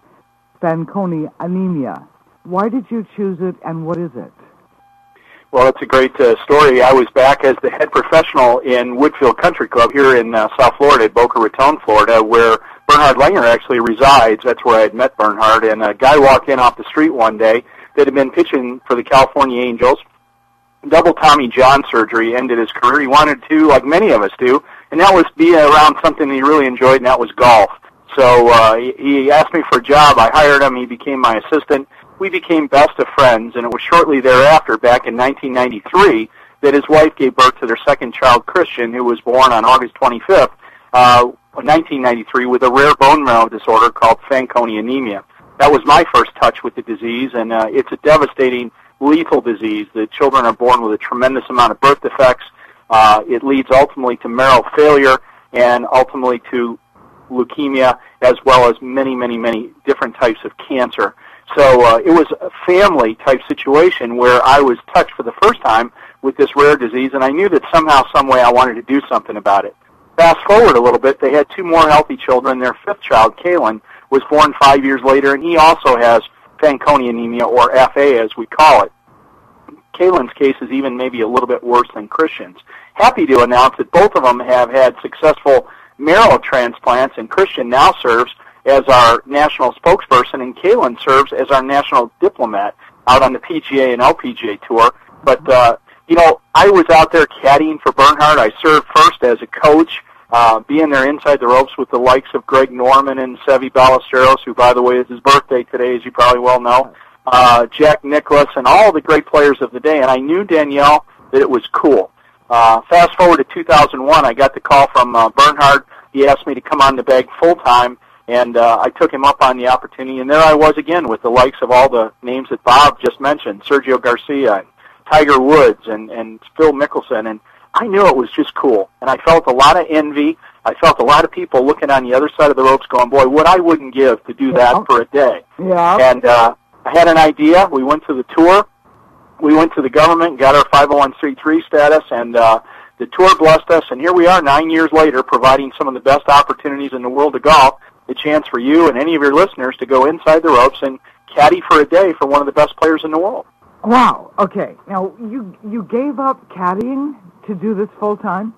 Fanconi Anemia. Why did you choose it, and what is it? Well, it's a great uh, story. I was back as the head professional in Woodfield Country Club here in uh, South Florida, at Boca Raton, Florida, where Bernhard Langer actually resides. That's where I had met Bernhard. And a guy walked in off the street one day that had been pitching for the California Angels. Double Tommy John surgery ended his career. He wanted to, like many of us do, and that was be around something he really enjoyed, and that was golf. So uh, he, he asked me for a job. I hired him. He became my assistant. We became best of friends, and it was shortly thereafter, back in nineteen ninety-three, that his wife gave birth to their second child, Christian, who was born on August twenty-fifth, uh, nineteen ninety-three, with a rare bone marrow disorder called Fanconi anemia. That was my first touch with the disease, and uh, it's a devastating, lethal disease. The children are born with a tremendous amount of birth defects. Uh, it leads ultimately to marrow failure and ultimately to leukemia, as well as many, many, many different types of cancer. So uh, it was a family-type situation where I was touched for the first time with this rare disease, and I knew that somehow, some way, I wanted to do something about it. Fast forward a little bit, they had two more healthy children. Their fifth child, Kalen, was born five years later, and he also has Fanconi anemia, or F A as we call it. Kalen's case is even maybe a little bit worse than Christian's. Happy to announce that both of them have had successful marrow transplants, and Christian now serves as our national spokesperson, and Kalen serves as our national diplomat out on the P G A and L P G A tour. But, uh, you know, I was out there caddying for Bernhard. I served first as a coach, uh, being there inside the ropes with the likes of Greg Norman and Seve Ballesteros, who, by the way, is his birthday today, as you probably well know, uh, Jack Nicklaus, and all the great players of the day. And I knew, Danielle, that it was cool. Uh, fast forward to two thousand one, I got the call from uh, Bernhard. He asked me to come on the bag full-time. And uh, I took him up on the opportunity, and there I was again with the likes of all the names that Bob just mentioned, Sergio Garcia, and Tiger Woods, and, and Phil Mickelson, and I knew it was just cool. And I felt a lot of envy. I felt a lot of people looking on the other side of the ropes going, boy, what I wouldn't give to do that for a day. Yeah. And uh, I had an idea. We went to the tour. We went to the government, got our five oh one c three status, and uh, the tour blessed us, and here we are nine years later providing some of the best opportunities in the world of golf, the chance for you and any of your listeners to go inside the ropes and caddy for a day for one of the best players in the world. Wow. Okay. Now, you you gave up caddying to do this full-time?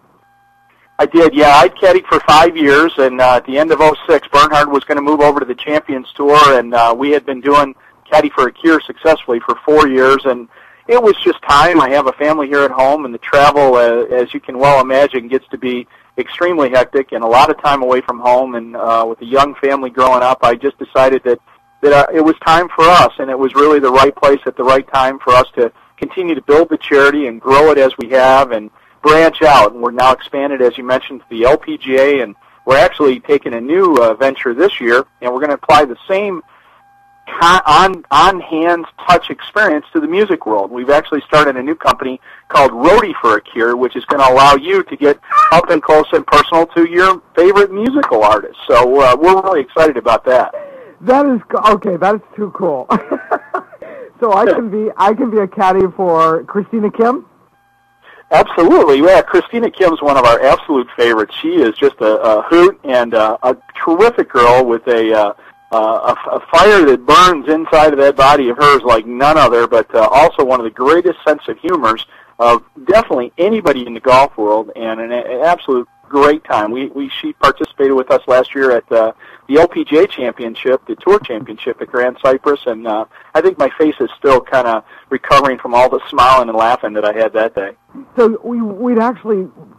I did, yeah. I'd caddied for five years, and uh, at the end of oh six, Bernhard was going to move over to the Champions Tour, and uh, we had been doing Caddy for a Cure successfully for four years, and it was just time. I have a family here at home, and the travel, uh, as you can well imagine, gets to be extremely hectic and a lot of time away from home. And uh, with a young family growing up, I just decided that, that uh, it was time for us, and it was really the right place at the right time for us to continue to build the charity and grow it as we have and branch out. And we're now expanded, as you mentioned, to the L P G A, and we're actually taking a new uh, venture this year, and we're going to apply the same on on hands touch experience to the music world. We've actually started a new company called Roadie for a Cure, which is going to allow you to get up and close and personal to your favorite musical artists. So uh, we're really excited about that. That is okay. That is too cool. So I can be I can be a caddy for Christina Kim. Absolutely, yeah. Christina Kim's one of our absolute favorites. She is just a, a hoot and uh, a terrific girl with a. Uh, Uh, a, a fire that burns inside of that body of hers like none other, but uh, also one of the greatest sense of humors of definitely anybody in the golf world, and an, an absolute great time. We, we she participated with us last year at uh, the L P G A Championship, the Tour Championship at Grand Cypress, and uh, I think my face is still kind of recovering from all the smiling and laughing that I had that day. So we, we'd actually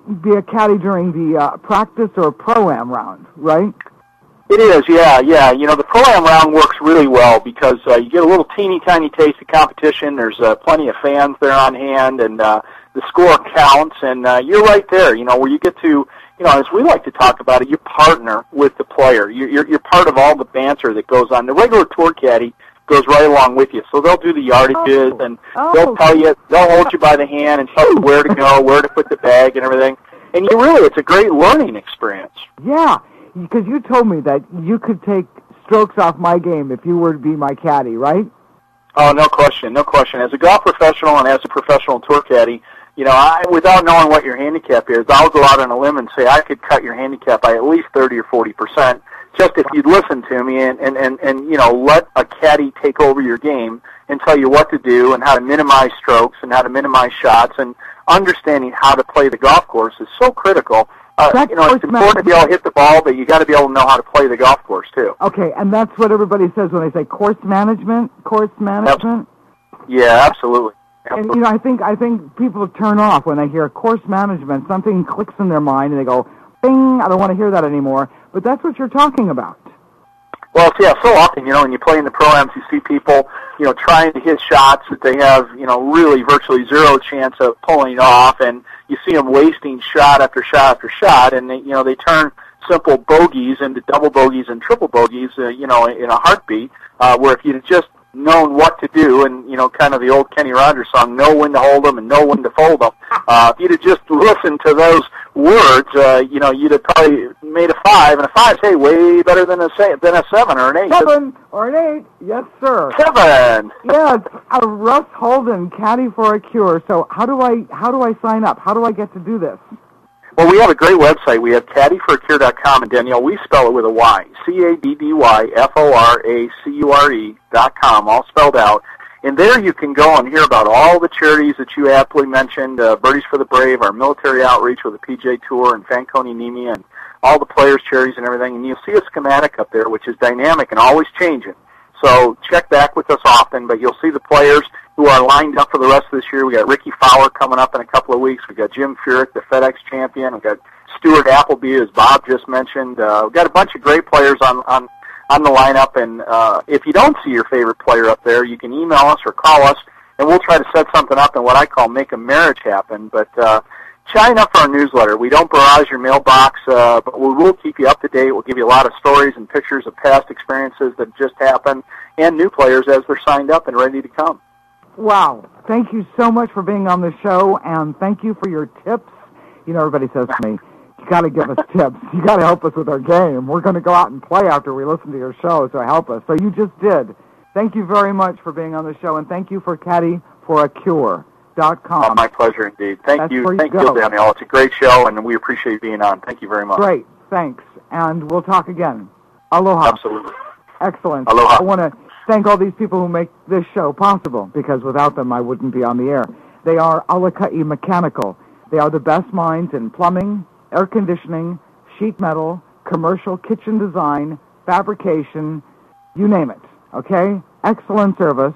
be a caddy during the uh, practice or pro-am round, right? It is, yeah, yeah. You know, the Pro-Am round works really well because uh, you get a little teeny tiny taste of competition. There's uh, plenty of fans there on hand, and uh, the score counts, and uh, you're right there, you know, where you get to, you know, as we like to talk about it, you partner with the player. You're, you're, you're part of all the banter that goes on. The regular tour caddy goes right along with you, so they'll do the yardages, and Oh. they'll tell you, they'll hold you by the hand and tell you where to go, where to put the bag and everything. And you really, it's a great learning experience. Yeah, because you told me that you could take strokes off my game if you were to be my caddy, right? Oh, no question, no question. As a golf professional and as a professional tour caddy, you know, I, without knowing what your handicap is, I'll go out on a limb and say I could cut your handicap by at least thirty or forty percent, just if you'd listen to me and, and, and, and, you know, let a caddy take over your game and tell you what to do and how to minimize strokes and how to minimize shots, and understanding how to play the golf course is so critical. Uh, you know, it's important to be able to hit the ball, but you got to be able to know how to play the golf course too. Okay, and that's what everybody says when they say course management, course management. Yeah, absolutely. And you know, I think I think people turn off when they hear course management. Something clicks in their mind, and they go, "Bing! I don't want to hear that anymore." But that's what you're talking about. Well, yeah, so often, you know, when you play in the Pro-Ams, you see people, you know, trying to hit shots that they have, you know, really virtually zero chance of pulling off, and you see them wasting shot after shot after shot, and, they, you know, they turn simple bogeys into double bogeys and triple bogeys, uh, you know, in a heartbeat, uh, where if you'd just known what to do, and, you know, kind of the old Kenny Rogers song, know when to hold them and know when to fold them, uh, if you'd have just listened to those words, uh, you know, you'd have probably made a five, and a five's, hey, way better than a se- than a seven or an eight. Seven or an eight, yes, sir. Seven. Yes, a Russ Holden, caddy for a cure. So how do I how do I sign up? How do I get to do this? Well, we have a great website. We have caddy for a cure dot com, and Danielle, we spell it with a Y, C A D D Y F O R A C U R E dot com, all spelled out. And there you can go and hear about all the charities that you aptly mentioned, uh, Birdies for the Brave, our military outreach with the P G A Tour and Fanconi Anemia, and all the players' charities and everything. And you'll see a schematic up there, which is dynamic and always changing. So check back with us often, but you'll see the players who are lined up for the rest of this year. We got Ricky Fowler coming up in a couple of weeks. We got Jim Furyk, the FedEx champion. We got Stuart Appleby, as Bob just mentioned. Uh, we've got a bunch of great players on on on the lineup. And uh, if you don't see your favorite player up there, you can email us or call us, and we'll try to set something up and what I call make a marriage happen. But uh, sign up for our newsletter. We don't barrage your mailbox, uh, but we will keep you up to date. We'll give you a lot of stories and pictures of past experiences that just happened, and new players as they're signed up and ready to come. Wow. Thank you so much for being on the show, and thank you for your tips. You know, everybody says to me, you got to give us tips. You got to help us with our game. We're going to go out and play after we listen to your show, so help us. So you just did. Thank you very much for being on the show, and thank you for caddy for a cure dot com. Oh, my pleasure indeed. Thank That's you. where you Thank go. you, Danielle. It's a great show, and we appreciate you being on. Thank you very much. Great. Thanks. And we'll talk again. Aloha. Absolutely. Excellent. Aloha. I want to thank all these people who make this show possible, because without them I wouldn't be on the air. They are Alakai Mechanical. They are the best minds in plumbing, air conditioning, sheet metal, commercial kitchen design, fabrication, you name it, okay? Excellent service,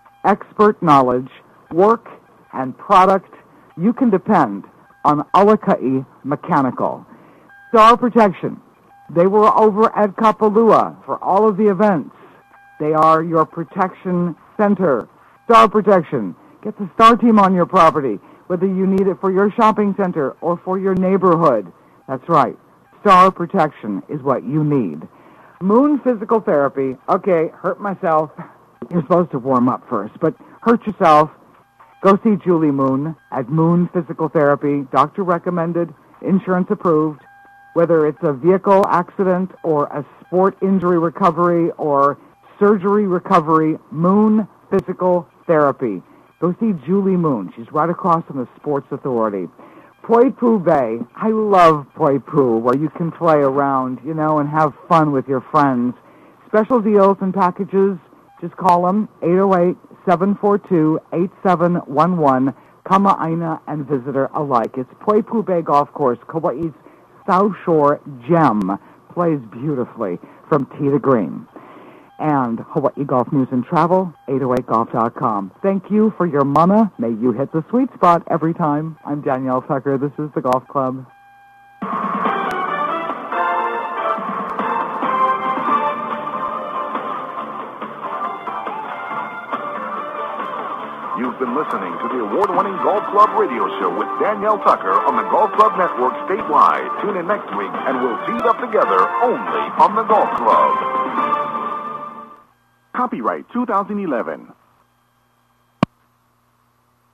expert knowledge, work, and product. You can depend on Alakai Mechanical. Star Protection. They were over at Kapalua for all of the events. They are your protection center. Star Protection. Get the Star Team on your property, whether you need it for your shopping center or for your neighborhood. That's right. Star Protection is what you need. Moon Physical Therapy. Okay, hurt myself. You're supposed to warm up first, but hurt yourself. Go see Julie Moon at Moon Physical Therapy. Doctor recommended, insurance approved. Whether it's a vehicle accident or a sport injury recovery or surgery recovery, Moon Physical Therapy. Go see Julie Moon. She's right across from the Sports Authority. Poipu Bay. I love Poipu, where you can play around, you know, and have fun with your friends. Special deals and packages. Just call them, eight oh eight, seven four two, eight seven one one. Kama'aina and visitor alike. It's Poipu Bay Golf Course, Kauai's South Shore gem. Plays beautifully from tee to green. And Hawaii Golf News and Travel, eight oh eight golf dot com. Thank you for your mana. May you hit the sweet spot every time. I'm Danielle Tucker. This is the Golf Club. You've been listening to the award-winning Golf Club radio show with Danielle Tucker on the Golf Club Network statewide. Tune in next week, and we'll tee it up together only on the Golf Club. Copyright two thousand eleven.